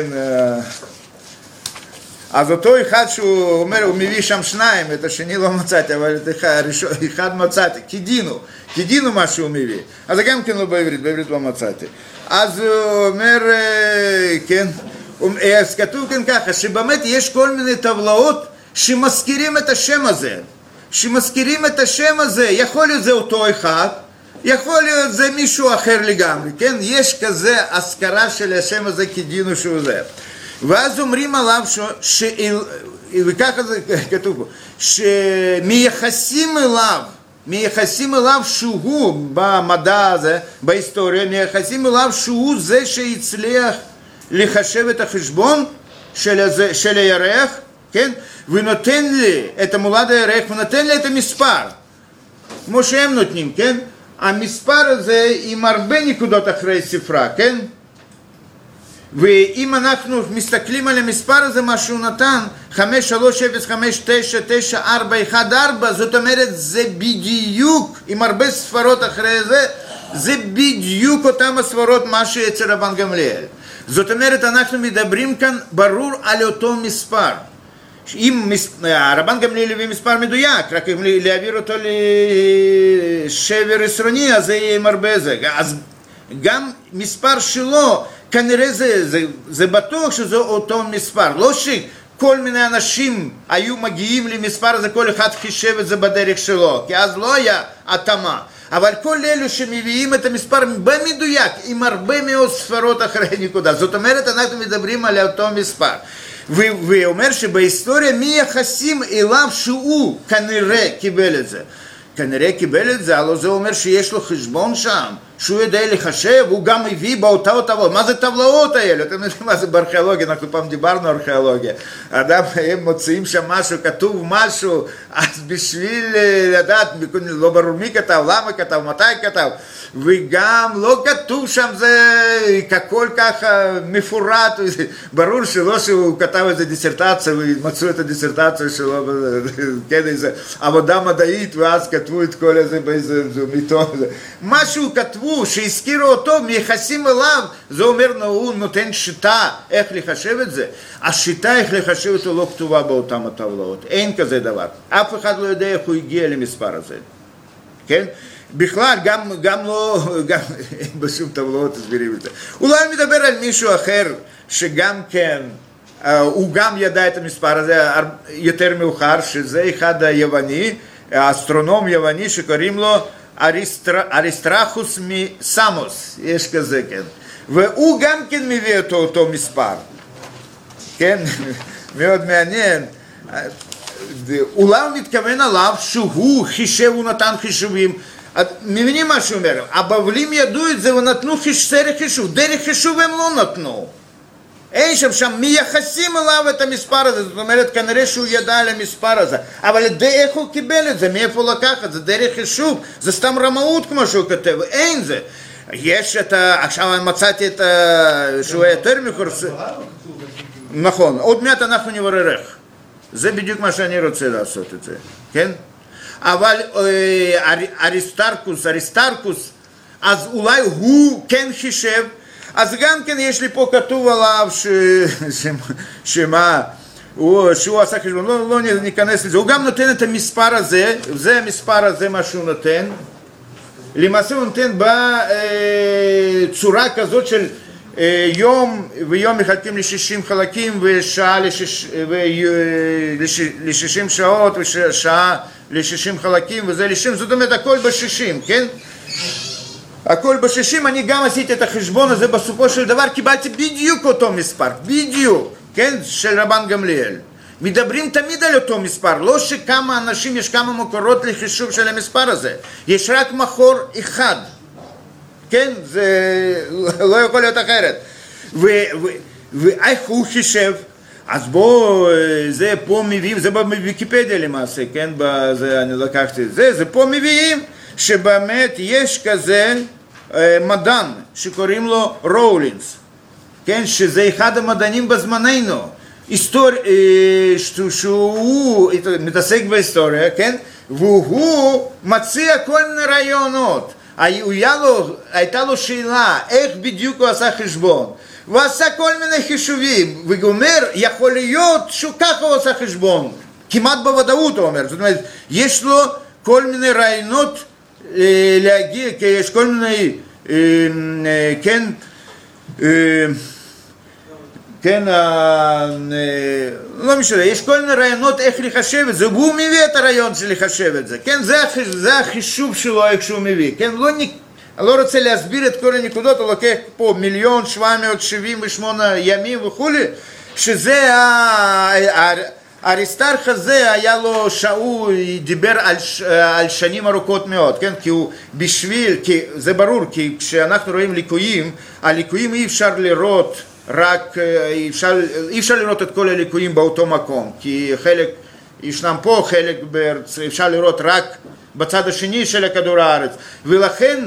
S1: אז אותו אחד שהוא אומר, הוא מביא שם שניים, את השני לא מצאתי, אבל את אחד מצאתי, כדינו, כדין הוא מה שהוא מביא. אז זה גם כן לא בעברית, בעברית לא מצאתי. אז הוא אומר, כן, אז כתוב כאן ככה, שבאמת יש כל מיני טבלאות שמזכירים את השם הזה. שמזכירים את השם הזה, יכול להיות זה אותו אחד, יכול להיות זה מישהו אחר לגמרי, כן? יש כזה הזכרה של השם הזה כדין הוא שהוא זה. ואז אומרים עליו ש... ש... וככה זה כתוב פה, שמייחסים אליו, מייחסים אליו שהוא במדע הזה, בהיסטוריה, מייחסים אליו שהוא זה שהצליח לחשב את החשבון של, הזה, של הירח, כן? ונותן לי את המולד הירח, ונותן לי את המספר, כמו שהם נותנים, כן? המספר הזה עם הרבה נקודות אחרי ספרה, כן? ואם אנחנו מסתכלים על המספר הזה, מה שהוא נתן, חמש שלוש אפס חמש תשע תשע ארבע אחת ארבע, זאת אומרת, זה בדיוק, עם הרבה ספרות אחרי זה, זה בדיוק אותם הספרות מה שאצל רבן גמליאל. זאת אומרת, אנחנו מדברים כאן ברור על אותו מספר. אם הרבן גמליאל הביא מספר מדויק, רק אם להעביר אותו לשבר עשרוני, אז זה יהיה עם הרבה זה. אז גם מספר שלו, כנראה זה, זה, זה בטוח שזה אותו מספר. לא שכל מיני אנשים היו מגיעים למספר הזה, כל אחד חישב את זה בדרך שלו, כי אז לא היה התאמה. אבל כל אלו שמביאים את המספר במדויק, עם הרבה מאוד ספרות אחרי נקודה. זאת אומרת, אנחנו מדברים על אותו מספר. ואומר שבהיסטוריה מייחסים אליו שהוא כנראה קיבל את זה. כנראה קיבל את זה, אבל זה אומר שיש לו חשבון שם, שהוא יודע לחשב, הוא גם מביא באותה טבלאות. מה זה טבלאות האלה? אתם יודעים מה זה בארכיאולוגיה, אנחנו פעם דיברנו על ארכיאולוגיה. אדם, הם מוצאים שם משהו, כתוב משהו, אז בשביל לדעת, לא ברור מי כתב, למה כתב, מתי כתב, וגם לא כתוב שם זה כל כך מפורט, ברור שלא שהוא כתב איזה דיסרטציה, ומצאו את הדיסרטציה שלו, כן, איזה עבודה מדעית, ואז כתבו את כל זה באיזה מיתון. משהו כתבו, שהזכירו אותו, מייחסים אליו, זה אומר, הוא נותן שיטה איך לחשב את זה. השיטה איך לחשב אותו לא כתובה באותם הטבלאות, אין כזה דבר. אף אחד לא יודע איך הוא הגיע למספר הזה, כן? בכלל, גם, גם לא, גם בשום טבלאות תסבירים את זה. אולי מדבר על מישהו אחר, שגם כן, uh, הוא גם ידע את המספר הזה יותר מאוחר, שזה אחד היווני, האסטרונום יווני שקוראים לו אריסטר, אריסטרחוס מסמוס, יש כזה, כן. והוא גם כן מביא אותו, אותו מספר, כן? מאוד מעניין. אולי הוא מתכוון עליו שהוא חישב, הוא נתן חישובים. מבינים מה שהוא אומר? הבבלים ידעו את זה ונתנו סרט חישוב, דרך חישוב הם לא נתנו. אין שם שם מייחסים אליו את המספר הזה, זאת אומרת כנראה שהוא ידע על המספר הזה, אבל איך הוא קיבל את זה, מאיפה הוא לקח את זה, דרך חישוב, זה סתם רמאות כמו שהוא כותב, אין זה. יש את ה... עכשיו אני מצאתי את ה... שהוא היה יותר מקורס... נכון, עוד מעט אנחנו נברר איך. זה בדיוק מה שאני רוצה לעשות את זה, כן? אבל אריסטרקוס, אריסטרקוס, אז אולי הוא כן חישב, אז גם כן יש לי פה כתוב עליו ש... ש... שמה, הוא... שהוא עשה חשבון, לא, לא ניכנס לזה, הוא גם נותן את המספר הזה, זה המספר הזה מה שהוא נותן, למעשה הוא נותן בצורה כזאת של יום, ויום מחלקים ל-שישים חלקים, ושעה ל-שישים שעות, ושעה ל-שישים חלקים, וזה ל-שישים, זאת אומרת הכל ב-שישים, כן? הכל ב-שישים, אני גם עשיתי את החשבון הזה, בסופו של דבר קיבלתי בדיוק אותו מספר, בדיוק, כן? של רבן גמליאל. מדברים תמיד על אותו מספר, לא שכמה אנשים, יש כמה מקורות לחישוב של המספר הזה, יש רק מקור אחד, כן? זה לא יכול להיות אחרת. ואיך הוא חישב? אז בוא, זה פה מביאים, זה בוויקיפדיה למעשה, כן? בזה אני לקחתי את זה, זה פה מביאים שבאמת יש כזה מדען שקוראים לו רולינס, כן? שזה אחד המדענים בזמננו, היסטור... שהוא מתעסק בהיסטוריה, כן? והוא מציע כל מיני רעיונות. לו, הייתה לו שאלה איך בדיוק הוא עשה חשבון, הוא עשה כל מיני חישובים, והוא אומר, יכול להיות שככה הוא עשה חשבון, כמעט בוודאות הוא אומר, זאת אומרת, יש לו כל מיני רעיונות להגיע, כי יש כל מיני, כן, כן, לא משנה, יש כל מיני רעיונות איך לחשב את זה, והוא מביא את הרעיון של לחשב את זה, כן, זה החישוב שלו איך שהוא מביא, כן, לא נק... אני לא רוצה להסביר את כל הנקודות, הוא לוקח פה מיליון שבע מאות שבעים ושמונה ימים וכולי, שזה האריסטרח הזה היה לו, שהוא דיבר על, על שנים ארוכות מאוד, כן? כי הוא בשביל, כי זה ברור, כי כשאנחנו רואים ליקויים, הליקויים אי אפשר לראות רק, אי אפשר, אי אפשר לראות את כל הליקויים באותו מקום, כי חלק ישנם פה, חלק בארץ, אפשר לראות רק בצד השני של כדור הארץ, ולכן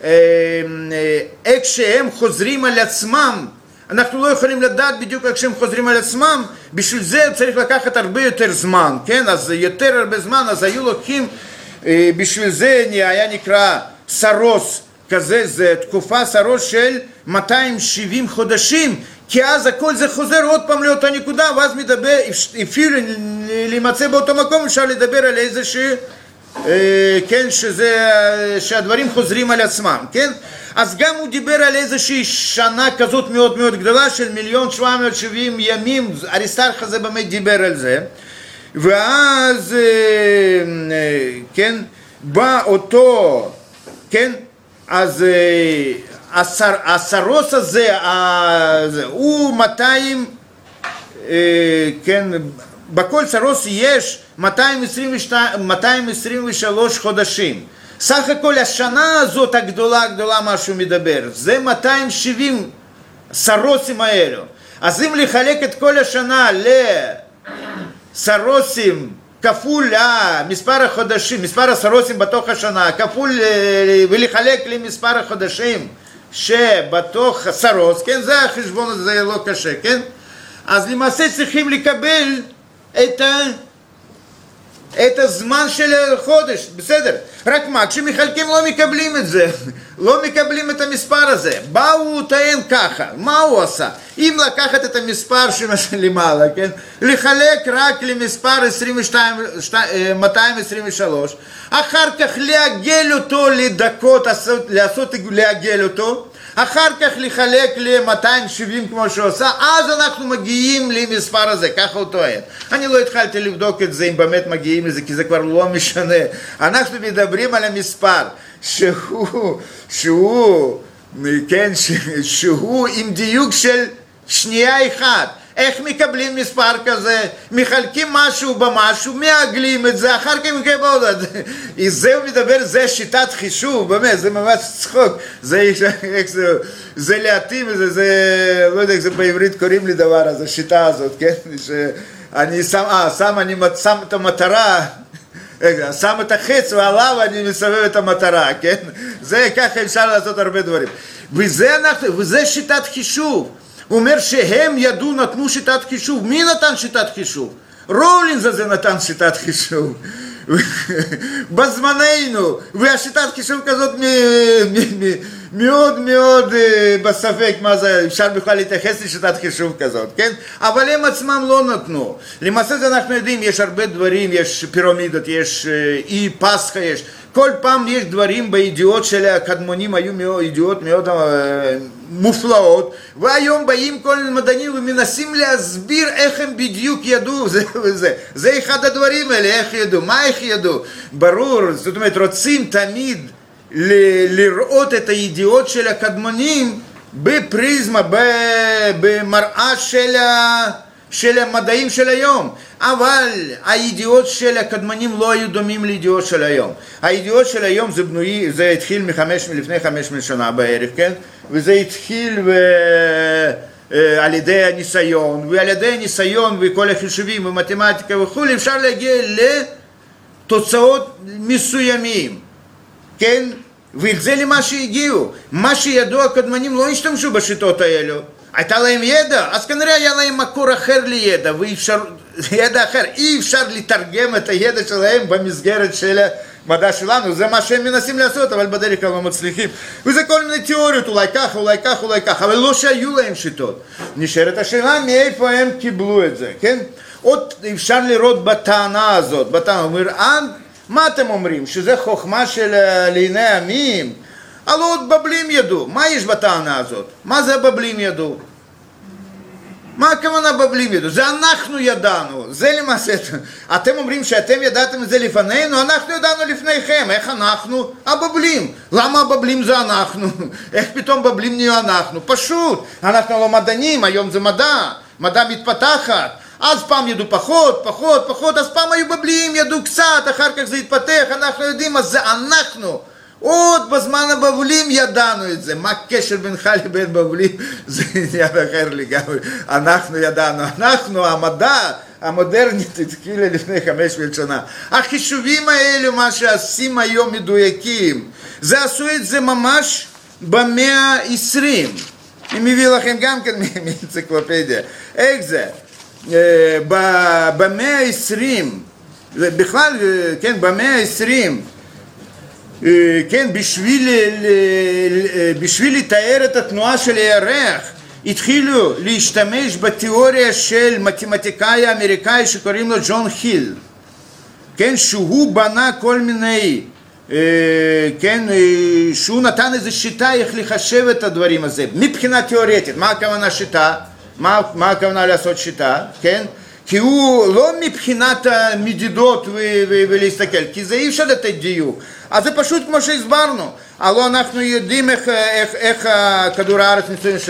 S1: איך שהם חוזרים על עצמם, אנחנו לא יכולים לדעת בדיוק איך שהם חוזרים על עצמם, בשביל זה צריך לקחת הרבה יותר זמן, כן? אז יותר הרבה זמן, אז היו לוקחים, בשביל זה היה נקרא סרוס כזה, זה תקופה סרוס של מאתיים שבעים חודשים, כי אז הכל זה חוזר עוד פעם לאותה נקודה, ואז מדבר, אפילו להימצא באותו מקום, אפשר לדבר על איזושהי, כן, שזה, שהדברים חוזרים על עצמם, כן? אז גם הוא דיבר על איזושהי שנה כזאת מאוד מאוד גדולה של מיליון שבע מאות שבעים ימים, אריסטרח הזה באמת דיבר על זה, ואז, כן, בא אותו, כן, אז הסר, הסרוס הזה, הוא מאתיים, כן, בכל סרוס יש מאתיים עשרים ושלוש חודשים. סך הכל השנה הזאת הגדולה הגדולה מה שהוא מדבר, זה מאתיים שבעים סרוסים האלו. אז אם לחלק את כל השנה לסרוסים כפול מספר החודשים, מספר הסרוסים בתוך השנה, כפול ולחלק למספר החודשים שבתוך הסרוס, כן, זה החשבון הזה, זה לא קשה, כן? אז למעשה צריכים לקבל את ה... את הזמן של החודש, בסדר, רק מה, כשמחלקים לא מקבלים את זה, לא מקבלים את המספר הזה, בא הוא טוען ככה, מה הוא עשה? אם לקחת את המספר שלמעלה, כן, לחלק רק למספר מאתיים עשרים ושלוש, אחר כך לעגל אותו לדקות, לעשות, לעגל אותו, אחר כך לחלק ל-מאתיים שבעים כמו שהוא עושה, אז אנחנו מגיעים למספר הזה, ככה הוא טוען. אני לא התחלתי לבדוק את זה אם באמת מגיעים לזה, כי זה כבר לא משנה. אנחנו מדברים על המספר שהוא, שהוא, כן, שהוא עם דיוק של שנייה אחת. איך מקבלים מספר כזה? מחלקים משהו במשהו, מעגלים את זה, אחר כך מקבלים עוד. זה הוא מדבר, זה שיטת חישוב, באמת, זה ממש צחוק. זה, איך זה, זה להתאים, זה, זה, לא יודע איך זה בעברית קוראים לי דבר הזה, השיטה הזאת, כן? שאני שם, אה, שם, אני שם את המטרה, שם את החץ ועליו אני מסובב את המטרה, כן? זה, ככה אפשר לעשות הרבה דברים. וזה, אנחנו, וזה שיטת חישוב. הוא אומר שהם ידעו, נתנו שיטת חישוב. מי נתן שיטת חישוב? רולינס הזה נתן שיטת חישוב. בזמננו. והשיטת חישוב כזאת מאוד מאוד בספק מה זה, אפשר בכלל להתייחס לשיטת חישוב כזאת, כן? אבל הם עצמם לא נתנו. למעשה זה אנחנו יודעים, יש הרבה דברים, יש פירמידות, יש אי פסחא, יש... כל פעם יש דברים בידיעות של הקדמונים, היו מאוד, ידיעות מאוד uh, מופלאות, והיום באים כל מדענים ומנסים להסביר איך הם בדיוק ידעו, זה וזה. זה אחד הדברים האלה, איך ידעו, מה איך ידעו. ברור, זאת אומרת, רוצים תמיד ל- לראות את הידיעות של הקדמונים בפריזמה, במראה של ה... של המדעים של היום, אבל הידיעות של הקדמנים לא היו דומים לידיעות של היום. הידיעות של היום זה בנוי, זה התחיל מחמש, לפני חמש מאות שנה בערך, כן? וזה התחיל ו... על ידי הניסיון, ועל ידי הניסיון וכל החישובים ומתמטיקה וכו', אפשר להגיע לתוצאות מסוימים, כן? וזה למה שהגיעו. מה שידעו הקדמנים לא השתמשו בשיטות האלו. הייתה להם ידע, אז כנראה היה להם מקור אחר לידע, ואפשר, ידע אחר, אי אפשר לתרגם את הידע שלהם במסגרת של המדע שלנו, זה מה שהם מנסים לעשות, אבל בדרך כלל לא מצליחים. וזה כל מיני תיאוריות, אולי ככה, אולי ככה, אולי ככה, אבל לא שהיו להם שיטות. נשארת השאלה מאיפה הם קיבלו את זה, כן? עוד אפשר לראות בטענה הזאת, בטענה, הוא אומר, עד מה אתם אומרים? שזה חוכמה של לעיני עמים? הלא עוד בבלים ידעו. מה יש בטענה הזאת? מה זה בבלים ידעו? מה הכוונה בבלים ידעו? זה אנחנו ידענו. זה למעשה, אתם אומרים שאתם ידעתם את זה לפנינו, אנחנו ידענו לפניכם. איך אנחנו? הבבלים. למה הבבלים זה אנחנו? איך פתאום בבלים נהיו אנחנו? פשוט. אנחנו לא מדענים, היום זה מדע. מדע מתפתחת. אז פעם ידעו פחות, פחות, פחות, אז פעם היו בבלים, ידעו קצת, אחר כך זה התפתח, אנחנו יודעים, אז זה אנחנו. עוד בזמן הבבלים ידענו את זה. מה הקשר בינך לבין בבלים? זה עניין אחר לגמרי. אנחנו ידענו. אנחנו, המדע המודרנית התחילה לפני חמש מאות שנה. החישובים האלה, מה שעשים היום מדויקים, זה עשו את זה ממש במאה העשרים. אני מביא לכם גם כן מאנציקלופדיה. איך זה? במאה העשרים, בכלל, כן, במאה העשרים, כן, בשביל, בשביל לתאר את התנועה של הירח, התחילו להשתמש בתיאוריה של מתמטיקאי אמריקאי שקוראים לו ג'ון היל, כן, שהוא בנה כל מיני, כן, שהוא נתן איזו שיטה איך לחשב את הדברים הזה, מבחינה תיאורטית. מה הכוונה שיטה? מה, מה הכוונה לעשות שיטה? כן? כי הוא לא מבחינת המדידות ו- ו- ולהסתכל, כי זה אי אפשר לתת דיוק. אז זה פשוט כמו שהסברנו. הלא אנחנו יודעים איך, איך, איך כדור הארץ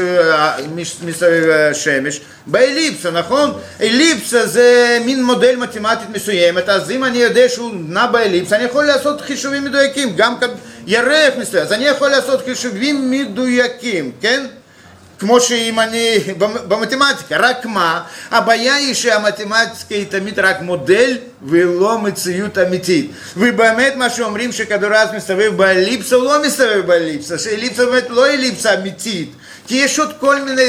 S1: מסביב השמש, באליפסה, נכון? אליפסה זה מין מודל מתמטית מסוימת, אז אם אני יודע שהוא נע באליפסה, אני יכול לעשות חישובים מדויקים, גם ירח מסוים, אז אני יכול לעשות חישובים מדויקים, כן? כמו שאם אני, במתמטיקה, רק מה? הבעיה היא שהמתמטיקה היא תמיד רק מודל ולא מציאות אמיתית. ובאמת מה שאומרים שכדור הארץ מסתובב באליפסה, הוא לא מסתובב באליפסה, שאליפסה באמת לא אליפסה אמיתית. כי יש עוד כל מיני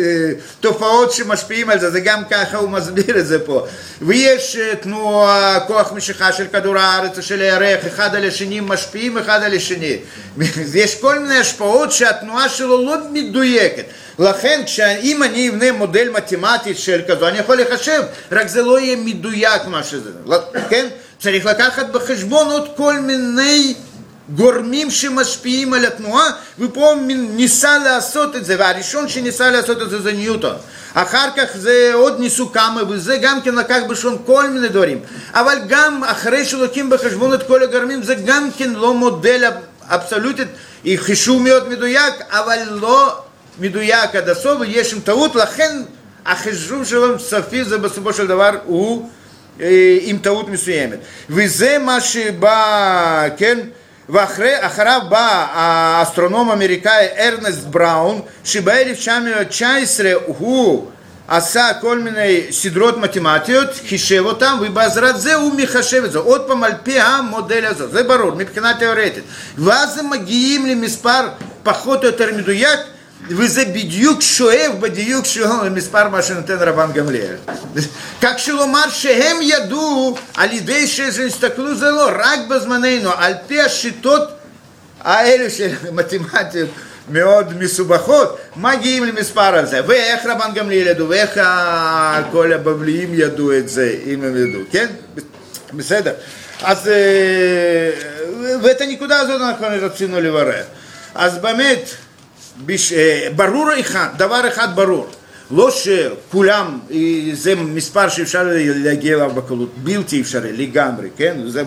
S1: תופעות שמשפיעים על זה, זה גם ככה הוא מסביר את זה פה. ויש תנועה, כוח משיכה של כדור הארץ ושל הירח, אחד על השני משפיעים אחד על השני. יש כל מיני השפעות שהתנועה שלו לא מדויקת. לכן אם אני אבנה מודל מתמטי של כזו, אני יכול לחשב, רק זה לא יהיה מדויק מה שזה. כן? צריך לקחת בחשבון עוד כל מיני גורמים שמשפיעים על התנועה, ופה ניסה לעשות את זה, והראשון שניסה לעשות את זה זה ניוטון. אחר כך זה עוד ניסו כמה, וזה גם כן לקח בשון כל מיני דברים. אבל גם אחרי שלוקים בחשבון את כל הגורמים, זה גם כן לא מודל אבסולוטית, היא חישוב מאוד מדויק, אבל לא מדויק עד הסוף, ויש עם טעות, לכן החישוב שלו סופי זה בסופו של דבר הוא אה, עם טעות מסוימת. וזה מה שבא, כן, ואחריו בא האסטרונום האמריקאי ארנסט בראון, שב-אלף תשע מאות תשע עשרה הוא עשה כל מיני סדרות מתמטיות, חישב אותם, ובעזרת זה הוא מחשב את זה, עוד פעם על פי המודל הזה, זה ברור, מבחינה תיאורטית. ואז הם מגיעים למספר פחות או יותר מדויק, וזה בדיוק שואב בדיוק שלו למספר מה שנותן רבן גמליאל. כך שלומר שהם ידעו על ידי שהסתכלו זה לא, רק בזמננו, על פי השיטות האלה של מתמטיות מאוד מסובכות, מגיעים למספר הזה. ואיך רבן גמליאל ידעו, ואיך כל הבבליים ידעו את זה, אם הם ידעו, כן? בסדר. אז, ואת הנקודה הזאת אנחנו רצינו לברר. אז באמת, בש... ברור אחד, דבר אחד ברור, לא שכולם, זה מספר שאפשר להגיע אליו בקלות, בלתי אפשרי לגמרי, כן? זה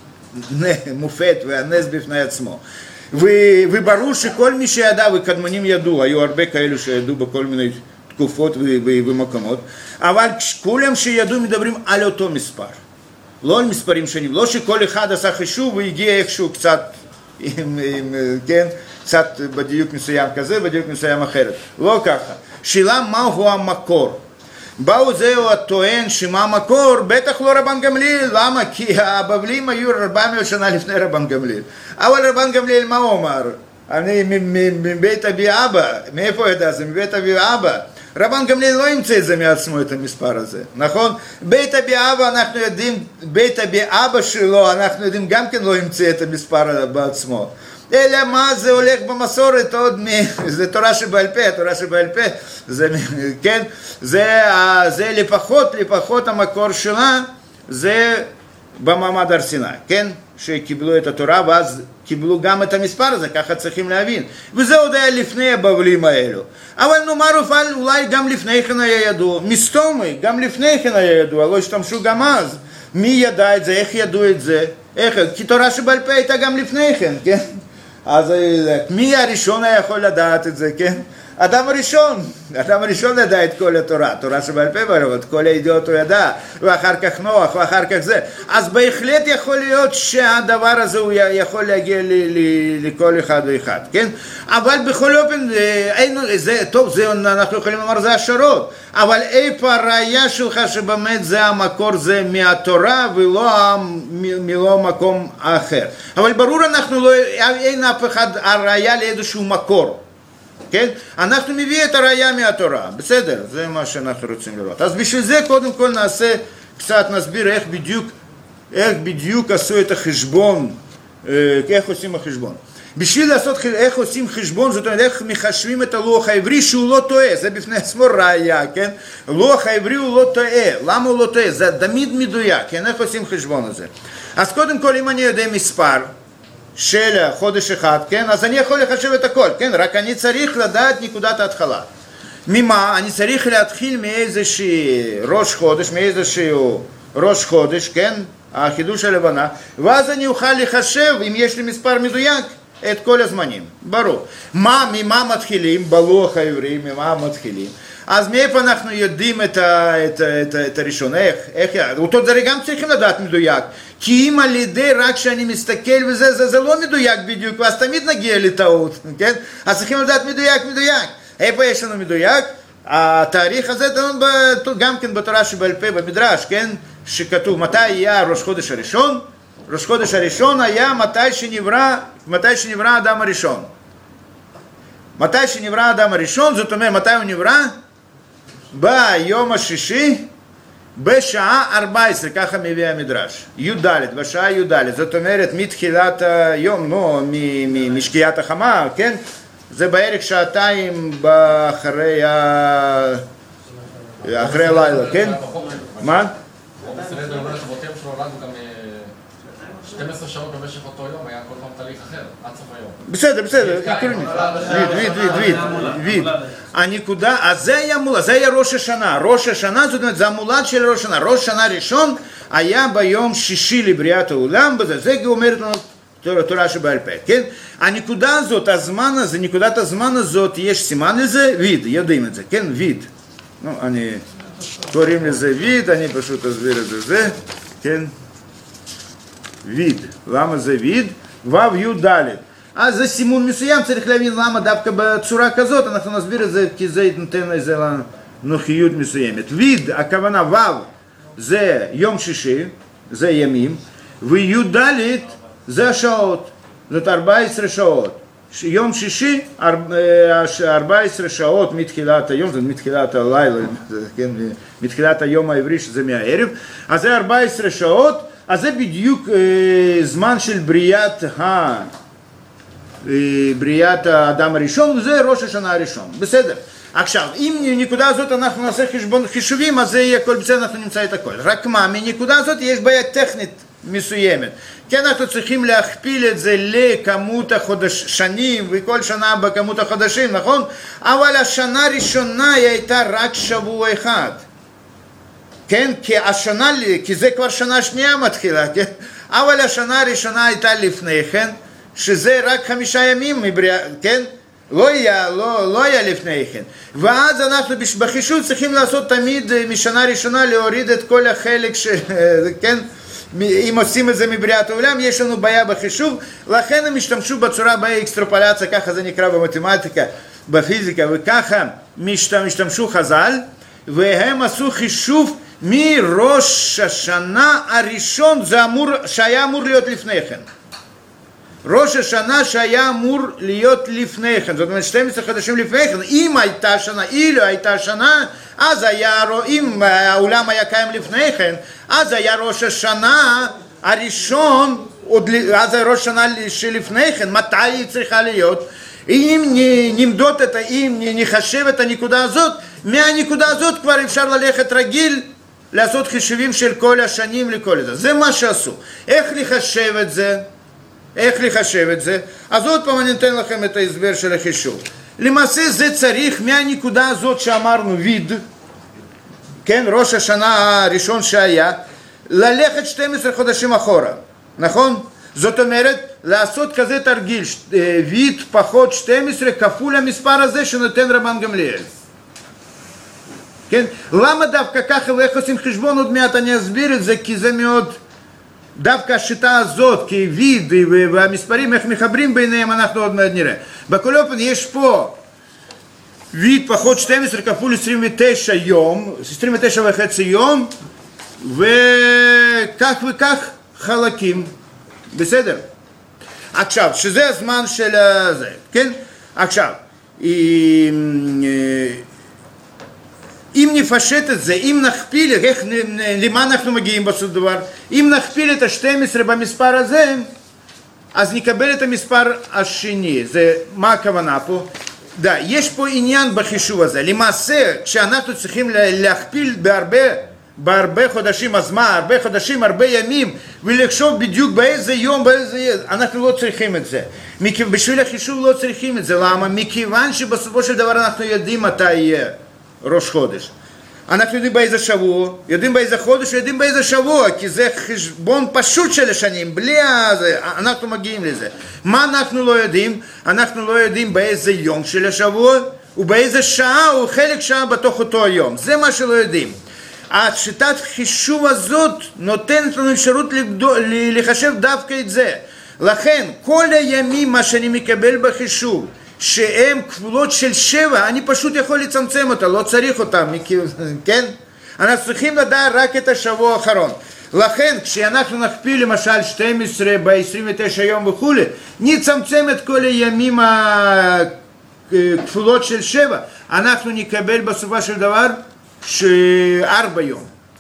S1: מופת והנס בפני עצמו. ו... וברור שכל מי שידע, וקדמונים ידעו, היו הרבה כאלו שידעו בכל מיני תקופות ו... ו... ומקומות, אבל כולם שידעו מדברים על אותו מספר, לא על מספרים שונים, לא שכל אחד עשה חישוב והגיע איכשהו קצת, עם, עם, כן? קצת בדיוק מסוים כזה, בדיוק מסוים אחרת. לא ככה. שאלה מהו המקור. באו זהו הטוען שמה המקור, בטח לא רבן גמליאל. למה? כי הבבלים היו ארבע מאות שנה לפני רבן גמליאל. אבל רבן גמליאל מה הוא אמר? אני מבית אבי אבא. מאיפה ידע זה? מבית אבי אבא. רבן גמליאל לא ימצא את זה מעצמו, את המספר הזה, נכון? בית אבי אבא אנחנו יודעים, בית אבי אבא שלו אנחנו יודעים גם כן לא ימצא את המספר בעצמו. אלא מה זה הולך במסורת עוד מ... זה תורה שבעל פה, התורה שבעל פה, זה, כן? זה, זה לפחות, לפחות המקור שלה, זה במעמד הר סיני, כן? שקיבלו את התורה ואז קיבלו גם את המספר הזה, ככה צריכים להבין. וזה עוד היה לפני הבבלים האלו. אבל נאמר אופל אולי גם לפני כן היה ידוע, מסתומי, גם לפני כן היה ידוע, לא השתמשו גם אז. מי ידע את זה, איך ידעו את זה? איך? כי תורה שבעל פה הייתה גם לפני כן, כן? אז מי הראשון היה יכול לדעת את זה, כן? אדם הראשון, אדם הראשון ידע את כל התורה, תורה שבעל פה ברוב, את כל הידיעות הוא ידע, ואחר כך נוח, ואחר כך זה. אז בהחלט יכול להיות שהדבר הזה הוא יכול להגיע ל- ל- לכל אחד ואחד, כן? אבל בכל אופן, אין, זה, טוב, זה, אנחנו יכולים לומר, זה השערות, אבל איפה הראייה שלך שבאמת זה המקור, זה מהתורה ולא מלא מקום אחר. אבל ברור, אנחנו לא, אין אף אחד הראייה לאיזשהו מקור. כן? אנחנו מביא את הראייה מהתורה, בסדר, זה מה שאנחנו רוצים לראות. אז בשביל זה קודם כל נעשה, קצת נסביר איך בדיוק, איך בדיוק עשו את החשבון, איך עושים החשבון. בשביל לעשות איך עושים חשבון, זאת אומרת, איך מחשבים את הלוח העברי שהוא לא טועה, זה בפני עצמו ראייה, כן? לוח העברי הוא לא טועה, למה הוא לא טועה? זה תמיד מדויק, כן? איך עושים חשבון הזה? אז קודם כל, אם אני יודע מספר, של חודש אחד, כן? אז אני יכול לחשב את הכל, כן? רק אני צריך לדעת נקודת ההתחלה. ממה? אני צריך להתחיל מאיזשהו ראש חודש, מאיזשהו ראש חודש, כן? החידוש הלבנה, ואז אני אוכל לחשב, אם יש לי מספר מדויק, את כל הזמנים. ברור. מה, ממה מתחילים? בלוח העברי, ממה מתחילים? אז מאיפה אנחנו יודעים את, ה, את, ה, את, ה, את הראשון? איך? איך? אותו דרך גם צריכים לדעת מדויק. כי אם על ידי רק שאני מסתכל וזה, זה, זה לא מדויק בדיוק, ואז תמיד נגיע לטעות, כן? אז צריכים לדעת מדויק, מדויק. איפה יש לנו מדויק? התאריך הזה גם כן בתורה שבעל פה במדרש, כן? שכתוב מתי היה ראש חודש הראשון? ראש חודש הראשון היה מתי שנברא, מתי שנברא האדם הראשון. מתי שנברא האדם הראשון, זאת אומרת, מתי הוא נברא? ביום השישי, בשעה ארבע עשרה, ככה מביא המדרש. י"ד, בשעה י"ד, זאת אומרת, מתחילת היום, נו, משקיעת החמה, כן? זה בערך שעתיים אחרי ה... אחרי הלילה, כן? מה?
S2: בסדר, אומר שבאותו יום שלו נולדנו גם שתים עשרה שעות במשך אותו יום, היה כל פעם תהליך אחר, עד סוף היום.
S1: בסדר, בסדר, עקרונית. ויד, ויד, ויד, ויד. הנקודה, אז זה היה מולד, זה היה ראש השנה. ראש השנה, זאת אומרת, זה המולד של ראש השנה. ראש השנה ראשון היה ביום שישי לבריאת העולם, בזה, זה אומרת לנו תורה שבעל פה, כן? הנקודה הזאת, הזמן הזה, נקודת הזמן הזאת, יש סימן לזה, ויד, יודעים את זה, כן? ויד. נו, אני, קוראים לזה ויד, אני פשוט אסביר את זה, זה, כן? ויד. למה זה ויד? וו י' ד'. אז זה סימון מסוים, צריך להבין למה דווקא בצורה כזאת, אנחנו נסביר את זה, כי זה נותן איזה נוחיות מסוימת. ויד, הכוונה וו, זה יום שישי, זה ימים, וי' ד' זה השעות, זאת ארבע עשרה שעות. יום שישי, ארבע עשרה שעות מתחילת היום, זה מתחילת הלילה, כן, מתחילת היום העברי, שזה מהערב, אז זה ארבע עשרה שעות, אז זה בדיוק אה, זמן של בריאת, ה, אה, בריאת האדם הראשון, וזה ראש השנה הראשון. בסדר. עכשיו, אם נקודה הזאת אנחנו נעשה חשבון חישובים, אז זה יהיה כל בסדר, אנחנו נמצא את הכל. רק מה, מנקודה הזאת יש בעיה טכנית מסוימת. כי אנחנו צריכים להכפיל את זה לכמות החודשים, וכל שנה בכמות החודשים, נכון? אבל השנה הראשונה היא הייתה רק שבוע אחד. כן, כי השנה, כי זה כבר שנה שנייה מתחילה, כן? אבל השנה הראשונה הייתה לפני כן, שזה רק חמישה ימים מבריאה, כן? לא היה, לא, לא היה לפני כן. ואז אנחנו בחישוב צריכים לעשות תמיד משנה ראשונה להוריד את כל החלק ש... כן? אם עושים את זה מבריאת העולם, יש לנו בעיה בחישוב, לכן הם השתמשו בצורה באקסטרפולציה, ככה זה נקרא במתמטיקה, בפיזיקה, וככה משתמשו חז"ל, והם עשו חישוב מראש השנה הראשון, זה אמור, שהיה אמור להיות לפני כן. ראש השנה שהיה אמור להיות לפני כן, זאת אומרת שנים עשר חודשים לפני כן, אם הייתה שנה, אילו הייתה שנה, אז היה, אם העולם היה קיים לפני כן, אז היה ראש השנה הראשון, אז היה ראש השנה שלפני כן, מתי היא צריכה להיות? אם נמדוד את, אם נחשב את הנקודה הזאת, מהנקודה הזאת כבר אפשר ללכת רגיל לעשות חישובים של כל השנים לכל זה. זה מה שעשו. איך לחשב את זה? איך לחשב את זה? אז עוד פעם אני אתן לכם את ההסבר של החישוב. למעשה זה צריך מהנקודה הזאת שאמרנו ויד, כן, ראש השנה הראשון שהיה, ללכת שנים עשר חודשים אחורה, נכון? זאת אומרת, לעשות כזה תרגיל, ויד פחות שתים עשרה כפול המספר הזה שנותן רבן גמליאל. כן? למה דווקא ככה ואיך עושים חשבון? עוד מעט אני אסביר את זה, כי זה מאוד, דווקא השיטה הזאת, כי ויד והמספרים, איך מחברים ביניהם, אנחנו עוד מעט נראה. בכל אופן, יש פה ויד פחות שתים עשרה כפול עשרים ותשע יום, עשרים ותשע וחצי יום, וכך וכך חלקים. בסדר? עכשיו, שזה הזמן של זה, כן? עכשיו, אם, אם נפשט את זה, אם נכפיל, איך, למה אנחנו מגיעים בסוף דבר? אם נכפיל את ה-שתים עשרה במספר הזה, אז נקבל את המספר השני. זה, מה הכוונה פה? דה, יש פה עניין בחישוב הזה. למעשה, כשאנחנו צריכים להכפיל בהרבה, בהרבה חודשים, אז מה? הרבה חודשים, הרבה ימים, ולחשוב בדיוק באיזה יום, באיזה... אנחנו לא צריכים את זה. בשביל החישוב לא צריכים את זה. למה? מכיוון שבסופו של דבר אנחנו יודעים מתי יהיה ראש חודש. אנחנו יודעים באיזה שבוע, יודעים באיזה חודש, יודעים באיזה שבוע, כי זה חשבון פשוט של השנים, בלי הזה, אנחנו מגיעים לזה. מה אנחנו לא יודעים? אנחנו לא יודעים באיזה יום של השבוע, ובאיזה שעה או חלק שעה בתוך אותו היום. זה מה שלא יודעים. השיטת חישוב הזאת נותנת לנו אפשרות לחשב דווקא את זה. לכן, כל הימים מה שאני מקבל בחישוב, שהם כפולות של שבע, אני פשוט יכול לצמצם אותה, לא צריך אותה, כן? אנחנו צריכים לדעת רק את השבוע האחרון. לכן, כשאנחנו נכפיל למשל שתים עשרה ב-עשרים ותשע יום וכו', נצמצם את כל הימים הכפולות של שבע, אנחנו נקבל בסופו של דבר ארבע יום.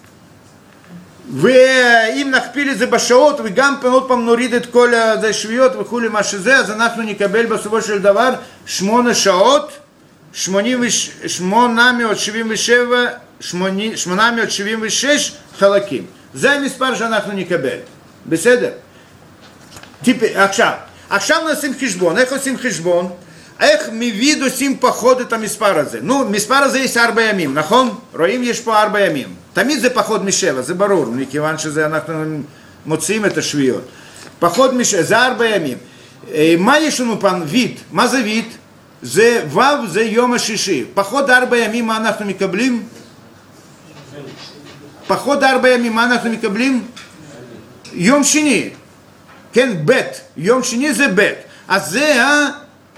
S1: ואם נכפיל את זה בשעות וגם עוד פעם נוריד את כל השביעות וכו' מה שזה, אז אנחנו נקבל בסופו של דבר שמונה שעות, שמונה מאות שבעים ושבע, שמונה מאות שבעים ושש חלקים. זה המספר שאנחנו נקבל. בסדר? טיפ... עכשיו, עכשיו נשים חשבון. איך עושים חשבון? איך מוויד עושים פחות את המספר הזה? נו, מספר הזה יש ארבע ימים, נכון? רואים? יש פה ארבע ימים. תמיד זה פחות משבע, זה ברור, מכיוון שזה אנחנו מוצאים את השביעות. פחות משבע, זה ארבע ימים. מה יש לנו פעם? ויד. מה זה ויד? זה ו' זה יום השישי. פחות ארבע ימים מה אנחנו מקבלים? פחות ארבע ימים מה אנחנו מקבלים? יום שני. כן, ב'. יום שני זה ב'. אז זה ה...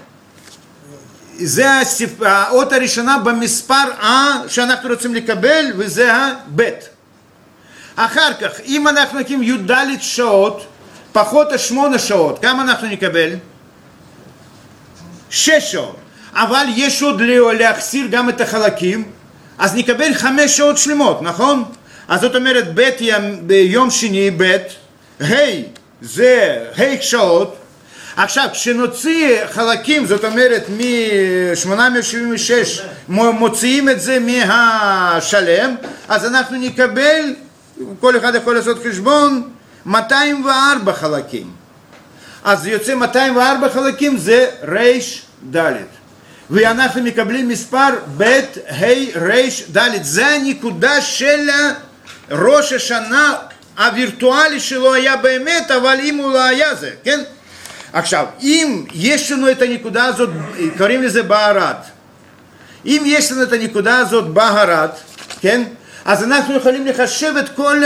S1: זה האות הראשונה במספר ה שאנחנו רוצים לקבל, וזה הב'. אחר כך, אם אנחנו נקים י"ד שעות, פחות השמונה שעות, כמה אנחנו נקבל? שש שעות. אבל יש עוד להחסיר גם את החלקים, אז נקבל חמש שעות שלמות, נכון? אז זאת אומרת, ב' ביום שני, ב', ה' זה ה' שעות, עכשיו, כשנוציא חלקים, זאת אומרת, מ-שמונה מאות שבעים ושש, מוציאים את זה מהשלם, אז אנחנו נקבל, כל אחד יכול לעשות חשבון, מאתיים וארבע חלקים. אז יוצא מאתיים וארבע חלקים, זה רש ד'. ואנחנו מקבלים מספר ב' ה' רש ד'. זה הנקודה של ראש השנה הווירטואלי שלו היה באמת, אבל אם הוא לא היה זה, כן? עכשיו, אם יש לנו את הנקודה הזאת, קוראים לזה בהרת. אם יש לנו את הנקודה הזאת בהרת, כן? אז אנחנו יכולים לחשב את כל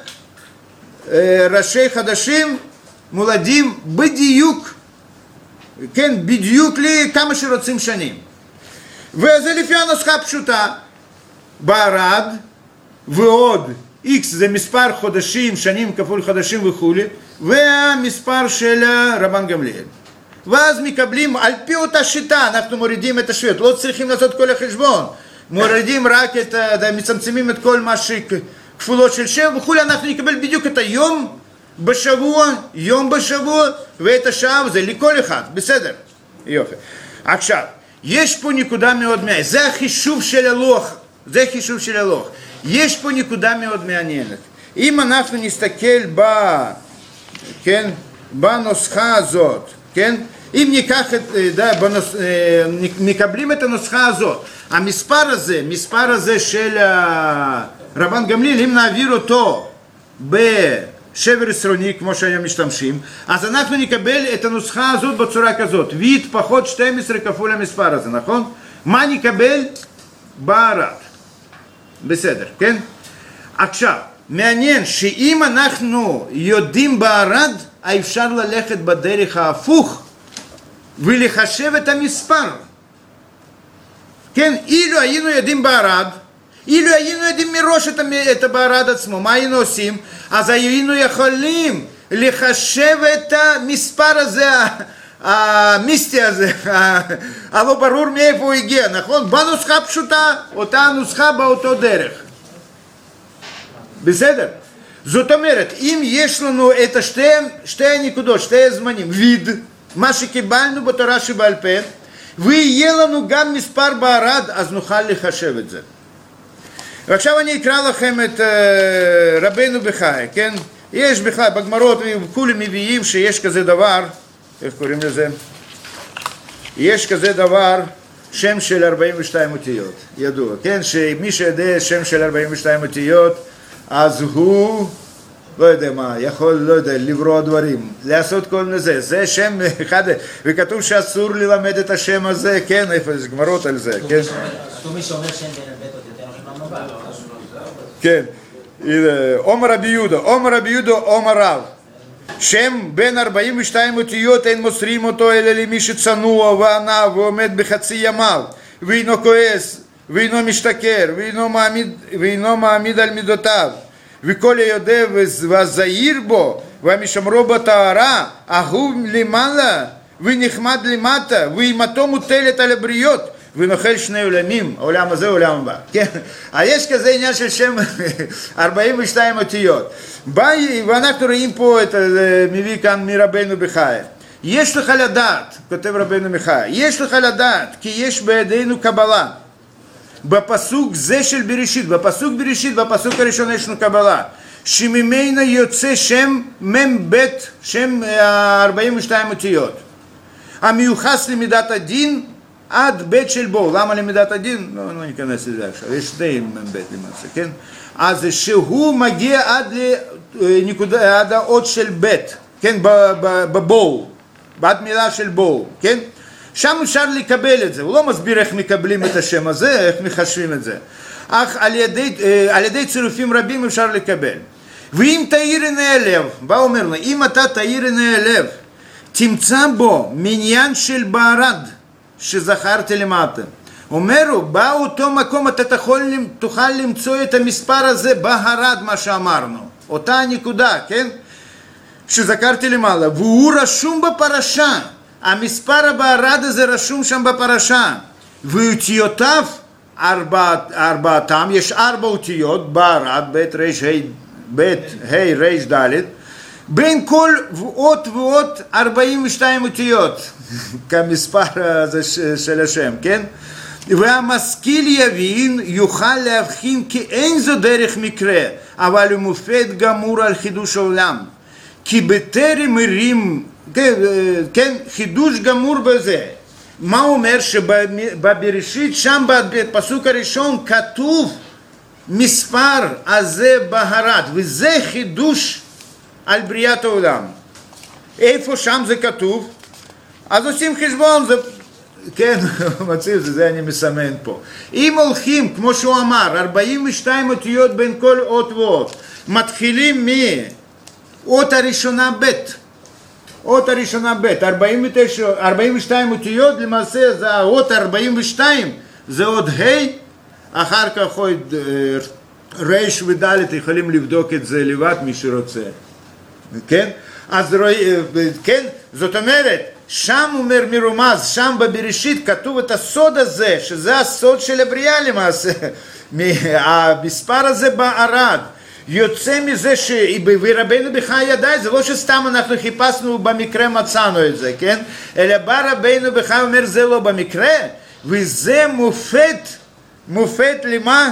S1: ראשי חדשים מולדים בדיוק, כן? בדיוק לכמה שרוצים שנים. וזה לפי הנוסחה הפשוטה. בהרד ועוד X זה מספר חודשים, שנים כפול חודשים וכו', והמספר של רבן גמליאל. ואז מקבלים, על פי אותה שיטה, אנחנו מורידים את השביעות, לא צריכים לעשות כל החשבון, מורידים רק את, מצמצמים את כל מה שכפולות של שבע וכו', אנחנו נקבל בדיוק את היום בשבוע, יום בשבוע, ואת השעה, וזה לכל אחד, בסדר? יופי. עכשיו, יש פה נקודה מאוד מעניינת, זה החישוב של הלוח, זה החישוב של הלוח. יש פה נקודה מאוד מעניינת. אם אנחנו נסתכל ב, כן, בנוסחה הזאת, כן, אם ניקח את, דה, בנוס, מקבלים את הנוסחה הזאת, המספר הזה, מספר הזה של רבן גמליאל, אם נעביר אותו בשבר עשרוני, כמו שהיום משתמשים, אז אנחנו נקבל את הנוסחה הזאת בצורה כזאת, וית פחות שתים עשרה כפול המספר הזה, נכון? מה נקבל? בערד. בסדר, כן? עכשיו, מעניין שאם אנחנו יודעים בערד, אפשר ללכת בדרך ההפוך ולחשב את המספר. כן, אילו היינו יודעים בערד, אילו היינו יודעים מראש את בערד עצמו, מה היינו עושים? אז היינו יכולים לחשב את המספר הזה, המיסטי הזה, הלא ברור מאיפה הוא הגיע, נכון? בנוסחה פשוטה, אותה נוסחה באותו דרך. בסדר? זאת אומרת, אם יש לנו את השתי, שתי הנקודות, שתי הזמנים, ויד, מה שקיבלנו בתורה שבעל פה, ויהיה לנו גם מספר בערד, אז נוכל לחשב את זה. ועכשיו אני אקרא לכם את uh, רבנו בחיי, כן? יש בכלל, בגמרות, כולם מביאים שיש כזה דבר, איך קוראים לזה? יש כזה דבר, שם של ארבעים ושתיים אותיות, ידוע, כן? שמי שיודע שם של ארבעים ושתיים אותיות, אז הוא, לא יודע מה, יכול, לא יודע, לברוא דברים, לעשות כל מיני, זה שם אחד, וכתוב שאסור ללמד את השם הזה, כן? איפה יש גמרות על זה, כן?
S3: כתוב מי שאומר שם בין הבית עוד יותר,
S1: כן, עומר רבי יהודה, עומר רבי יהודה, עומר רב. שם בין ארבעים ושתיים אותיות אין מוסרים אותו אלא למי שצנוע וענב ועומד בחצי ימיו ואינו כועס ואינו משתכר ואינו מעמיד, ואינו מעמיד על מידותיו וכל היודע והזהיר בו והמשמרו בטהרה אהוב למעלה ונחמד למטה ואימתו מוטלת על הבריות ונאכל שני עולמים, העולם הזה העולם הבא, כן? יש כזה עניין של שם ארבעים ושתיים אותיות. ואנחנו רואים פה, את, מביא כאן מרבנו בחיי. יש לך לדעת, כותב רבנו בחיי, יש לך לדעת כי יש בידינו קבלה. בפסוק זה של בראשית, בפסוק בראשית, בפסוק הראשון יש לנו קבלה. שממנה יוצא שם מם בית, שם ארבעים ושתיים אותיות. המיוחס למידת הדין, עד בית של בו. למה למידת הדין? לא, לא ניכנס לזה עכשיו, יש שתי בית למעשה, כן? אז שהוא מגיע עד לנקודה, עד האות של בית, כן? בבו, בעד מילה של בו, כן? שם אפשר לקבל את זה, הוא לא מסביר איך מקבלים את השם הזה, איך מחשבים את זה. אך על ידי, על ידי צירופים רבים אפשר לקבל. ואם תאיר עיני הלב, בא אומר לו, אם אתה תאיר עיני הלב, תמצא בו מניין של בערד, שזכרתי למטה. אומרו, באותו מקום אתה תוכל, תוכל למצוא את המספר הזה בהרד, מה שאמרנו. אותה הנקודה, כן? שזכרתי למעלה. והוא רשום בפרשה. המספר בהרד הזה רשום שם בפרשה. ואותיותיו, ארבע, ארבעתם, יש ארבע אותיות, בהרד, בית ריש ה' בית ה' ריש ד', בין כל אות ואות ארבעים ושתיים אותיות, כמספר הזה של השם, כן? והמשכיל יבין, יוכל להבחין כי אין זו דרך מקרה, אבל הוא מופת גמור על חידוש העולם. כי בטרם הרים, כן, כן, חידוש גמור בזה. מה אומר? שבבראשית, שם בפסוק הראשון, כתוב מספר הזה בהרד, וזה חידוש על בריאת העולם. איפה שם זה כתוב? אז עושים חשבון, זה, כן, מצאים, זה, זה אני מסמן פה. אם הולכים, כמו שהוא אמר, ארבעים ושתיים אותיות בין כל אות ואות, מתחילים מאות הראשונה ב', אות הראשונה ב', ארבעים ושתיים אותיות, למעשה זה האות ארבעים ושתיים, זה עוד ה', אחר כך עוד ר' וד', יכולים לבדוק את זה לבד מי שרוצה. כן? אז כן, זאת אומרת, שם אומר מרומז, שם בבראשית כתוב את הסוד הזה, שזה הסוד של הבריאה למעשה. המספר הזה בערד, יוצא מזה שרבנו בחיי ידע, זה לא שסתם אנחנו חיפשנו במקרה מצאנו את זה, כן? אלא בא רבנו בחיי אומר זה לא במקרה, וזה מופת מופת למה?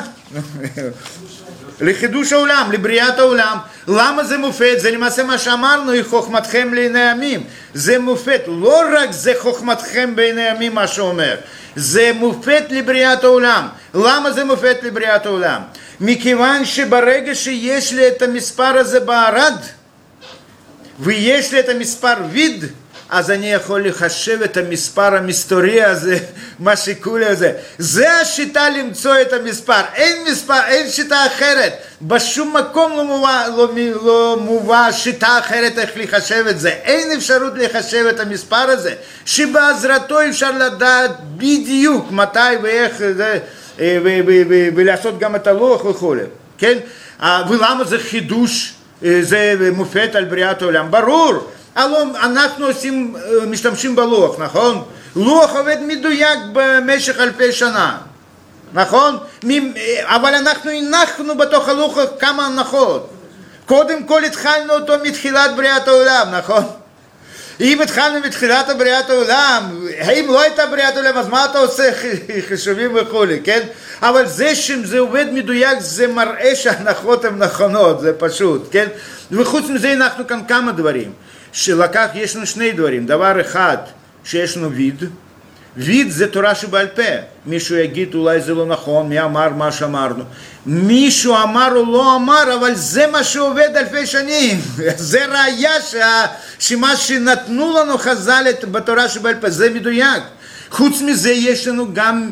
S1: לחידוש העולם, לבריאת העולם. למה זה מופת? זה למעשה מה שאמרנו, היא חוכמתכם לעיני עמים. זה מופת, לא רק זה חוכמתכם בעיני עמים מה שאומר, זה מופת לבריאת העולם. למה זה מופת לבריאת העולם? מכיוון שברגע שיש לי את המספר הזה בערד, ויש לי את המספר ויד, אז אני יכול לחשב את המספר המסתורי הזה, מה שכולי הזה. זה השיטה למצוא את המספר. אין מספר, אין שיטה אחרת. בשום מקום לא מובא, לא, לא מובא שיטה אחרת איך לחשב את זה. אין אפשרות לחשב את המספר הזה, שבעזרתו אפשר לדעת בדיוק מתי ואיך זה, ו- ו- ו- ולעשות גם את הלוח וכו'. כן? ולמה זה חידוש? זה מופת על בריאת העולם. ברור. אנחנו עושים, משתמשים בלוח, נכון? לוח עובד מדויק במשך אלפי שנה, נכון? אבל אנחנו הנחנו בתוך הלוח כמה הנחות. קודם כל התחלנו אותו מתחילת בריאת העולם, נכון? אם התחלנו מתחילת בריאת העולם, האם לא הייתה בריאת העולם, אז מה אתה עושה חישובים וכו', כן? אבל זה שזה עובד מדויק, זה מראה שההנחות הן נכונות, זה פשוט, כן? וחוץ מזה אנחנו כאן כמה דברים. שלקח, יש לנו שני דברים. דבר אחד, שיש לנו ויד. ויד זה תורה שבעל פה. מישהו יגיד, אולי זה לא נכון, מי אמר מה שאמרנו. מישהו אמר או לא אמר, אבל זה מה שעובד אלפי שנים. זה ראיה שה, שמה שנתנו לנו חז"ל בתורה שבעל פה, זה מדויק. חוץ מזה יש לנו גם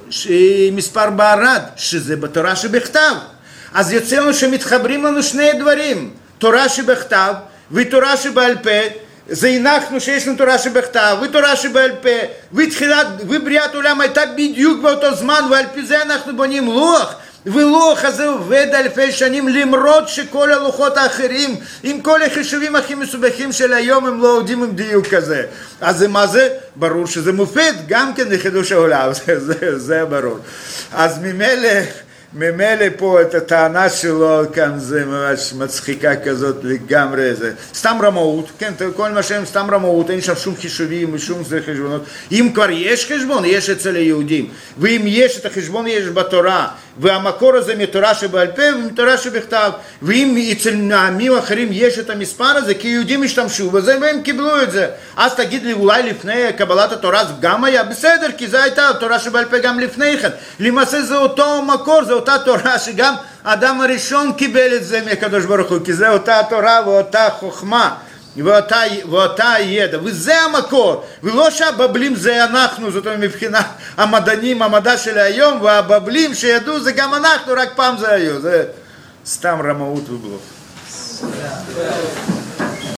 S1: מספר בערד, שזה בתורה שבכתב. אז יוצא לנו שמתחברים לנו שני דברים. תורה שבכתב, ותורה שבעל פה, זה הנחנו שיש לנו תורה שבכתב, ותורה שבעל פה, ותחילת, ובריאת עולם הייתה בדיוק באותו זמן, ועל פי זה אנחנו בונים לוח, ולוח הזה עובד אלפי שנים, למרות שכל הלוחות האחרים, עם כל החישובים הכי מסובכים של היום, הם לא עובדים עם דיוק כזה. אז זה מה זה? ברור שזה מופת, גם כן לחידוש העולם, זה, זה, זה ברור. אז ממילא, ממילא פה את הטענה שלו כאן זה ממש מצחיקה כזאת לגמרי, זה סתם רמאות, כן, כל מה שהם סתם רמאות, אין שם שום חישובים ושום זה חשבונות. אם כבר יש חשבון, יש אצל היהודים, ואם יש את החשבון יש בתורה, והמקור הזה מתורה שבעל פה ומתורה שבכתב, ואם אצל העמים האחרים יש את המספר הזה, כי יהודים השתמשו בזה והם קיבלו את זה, אז תגיד לי, אולי לפני קבלת התורה זה גם היה בסדר, כי זה הייתה התורה שבעל פה גם לפני כן. למעשה זה אותו מקור, זה אותה תורה שגם האדם הראשון קיבל את זה מהקדוש ברוך הוא, כי זה אותה תורה ואותה חוכמה ואותה, ואותה ידע, וזה המקור, ולא שהבבלים זה אנחנו, זאת אומרת מבחינה המדענים, המדע של היום, והבבלים שידעו זה גם אנחנו, רק פעם זה היו, זה סתם רמאות ובלוף.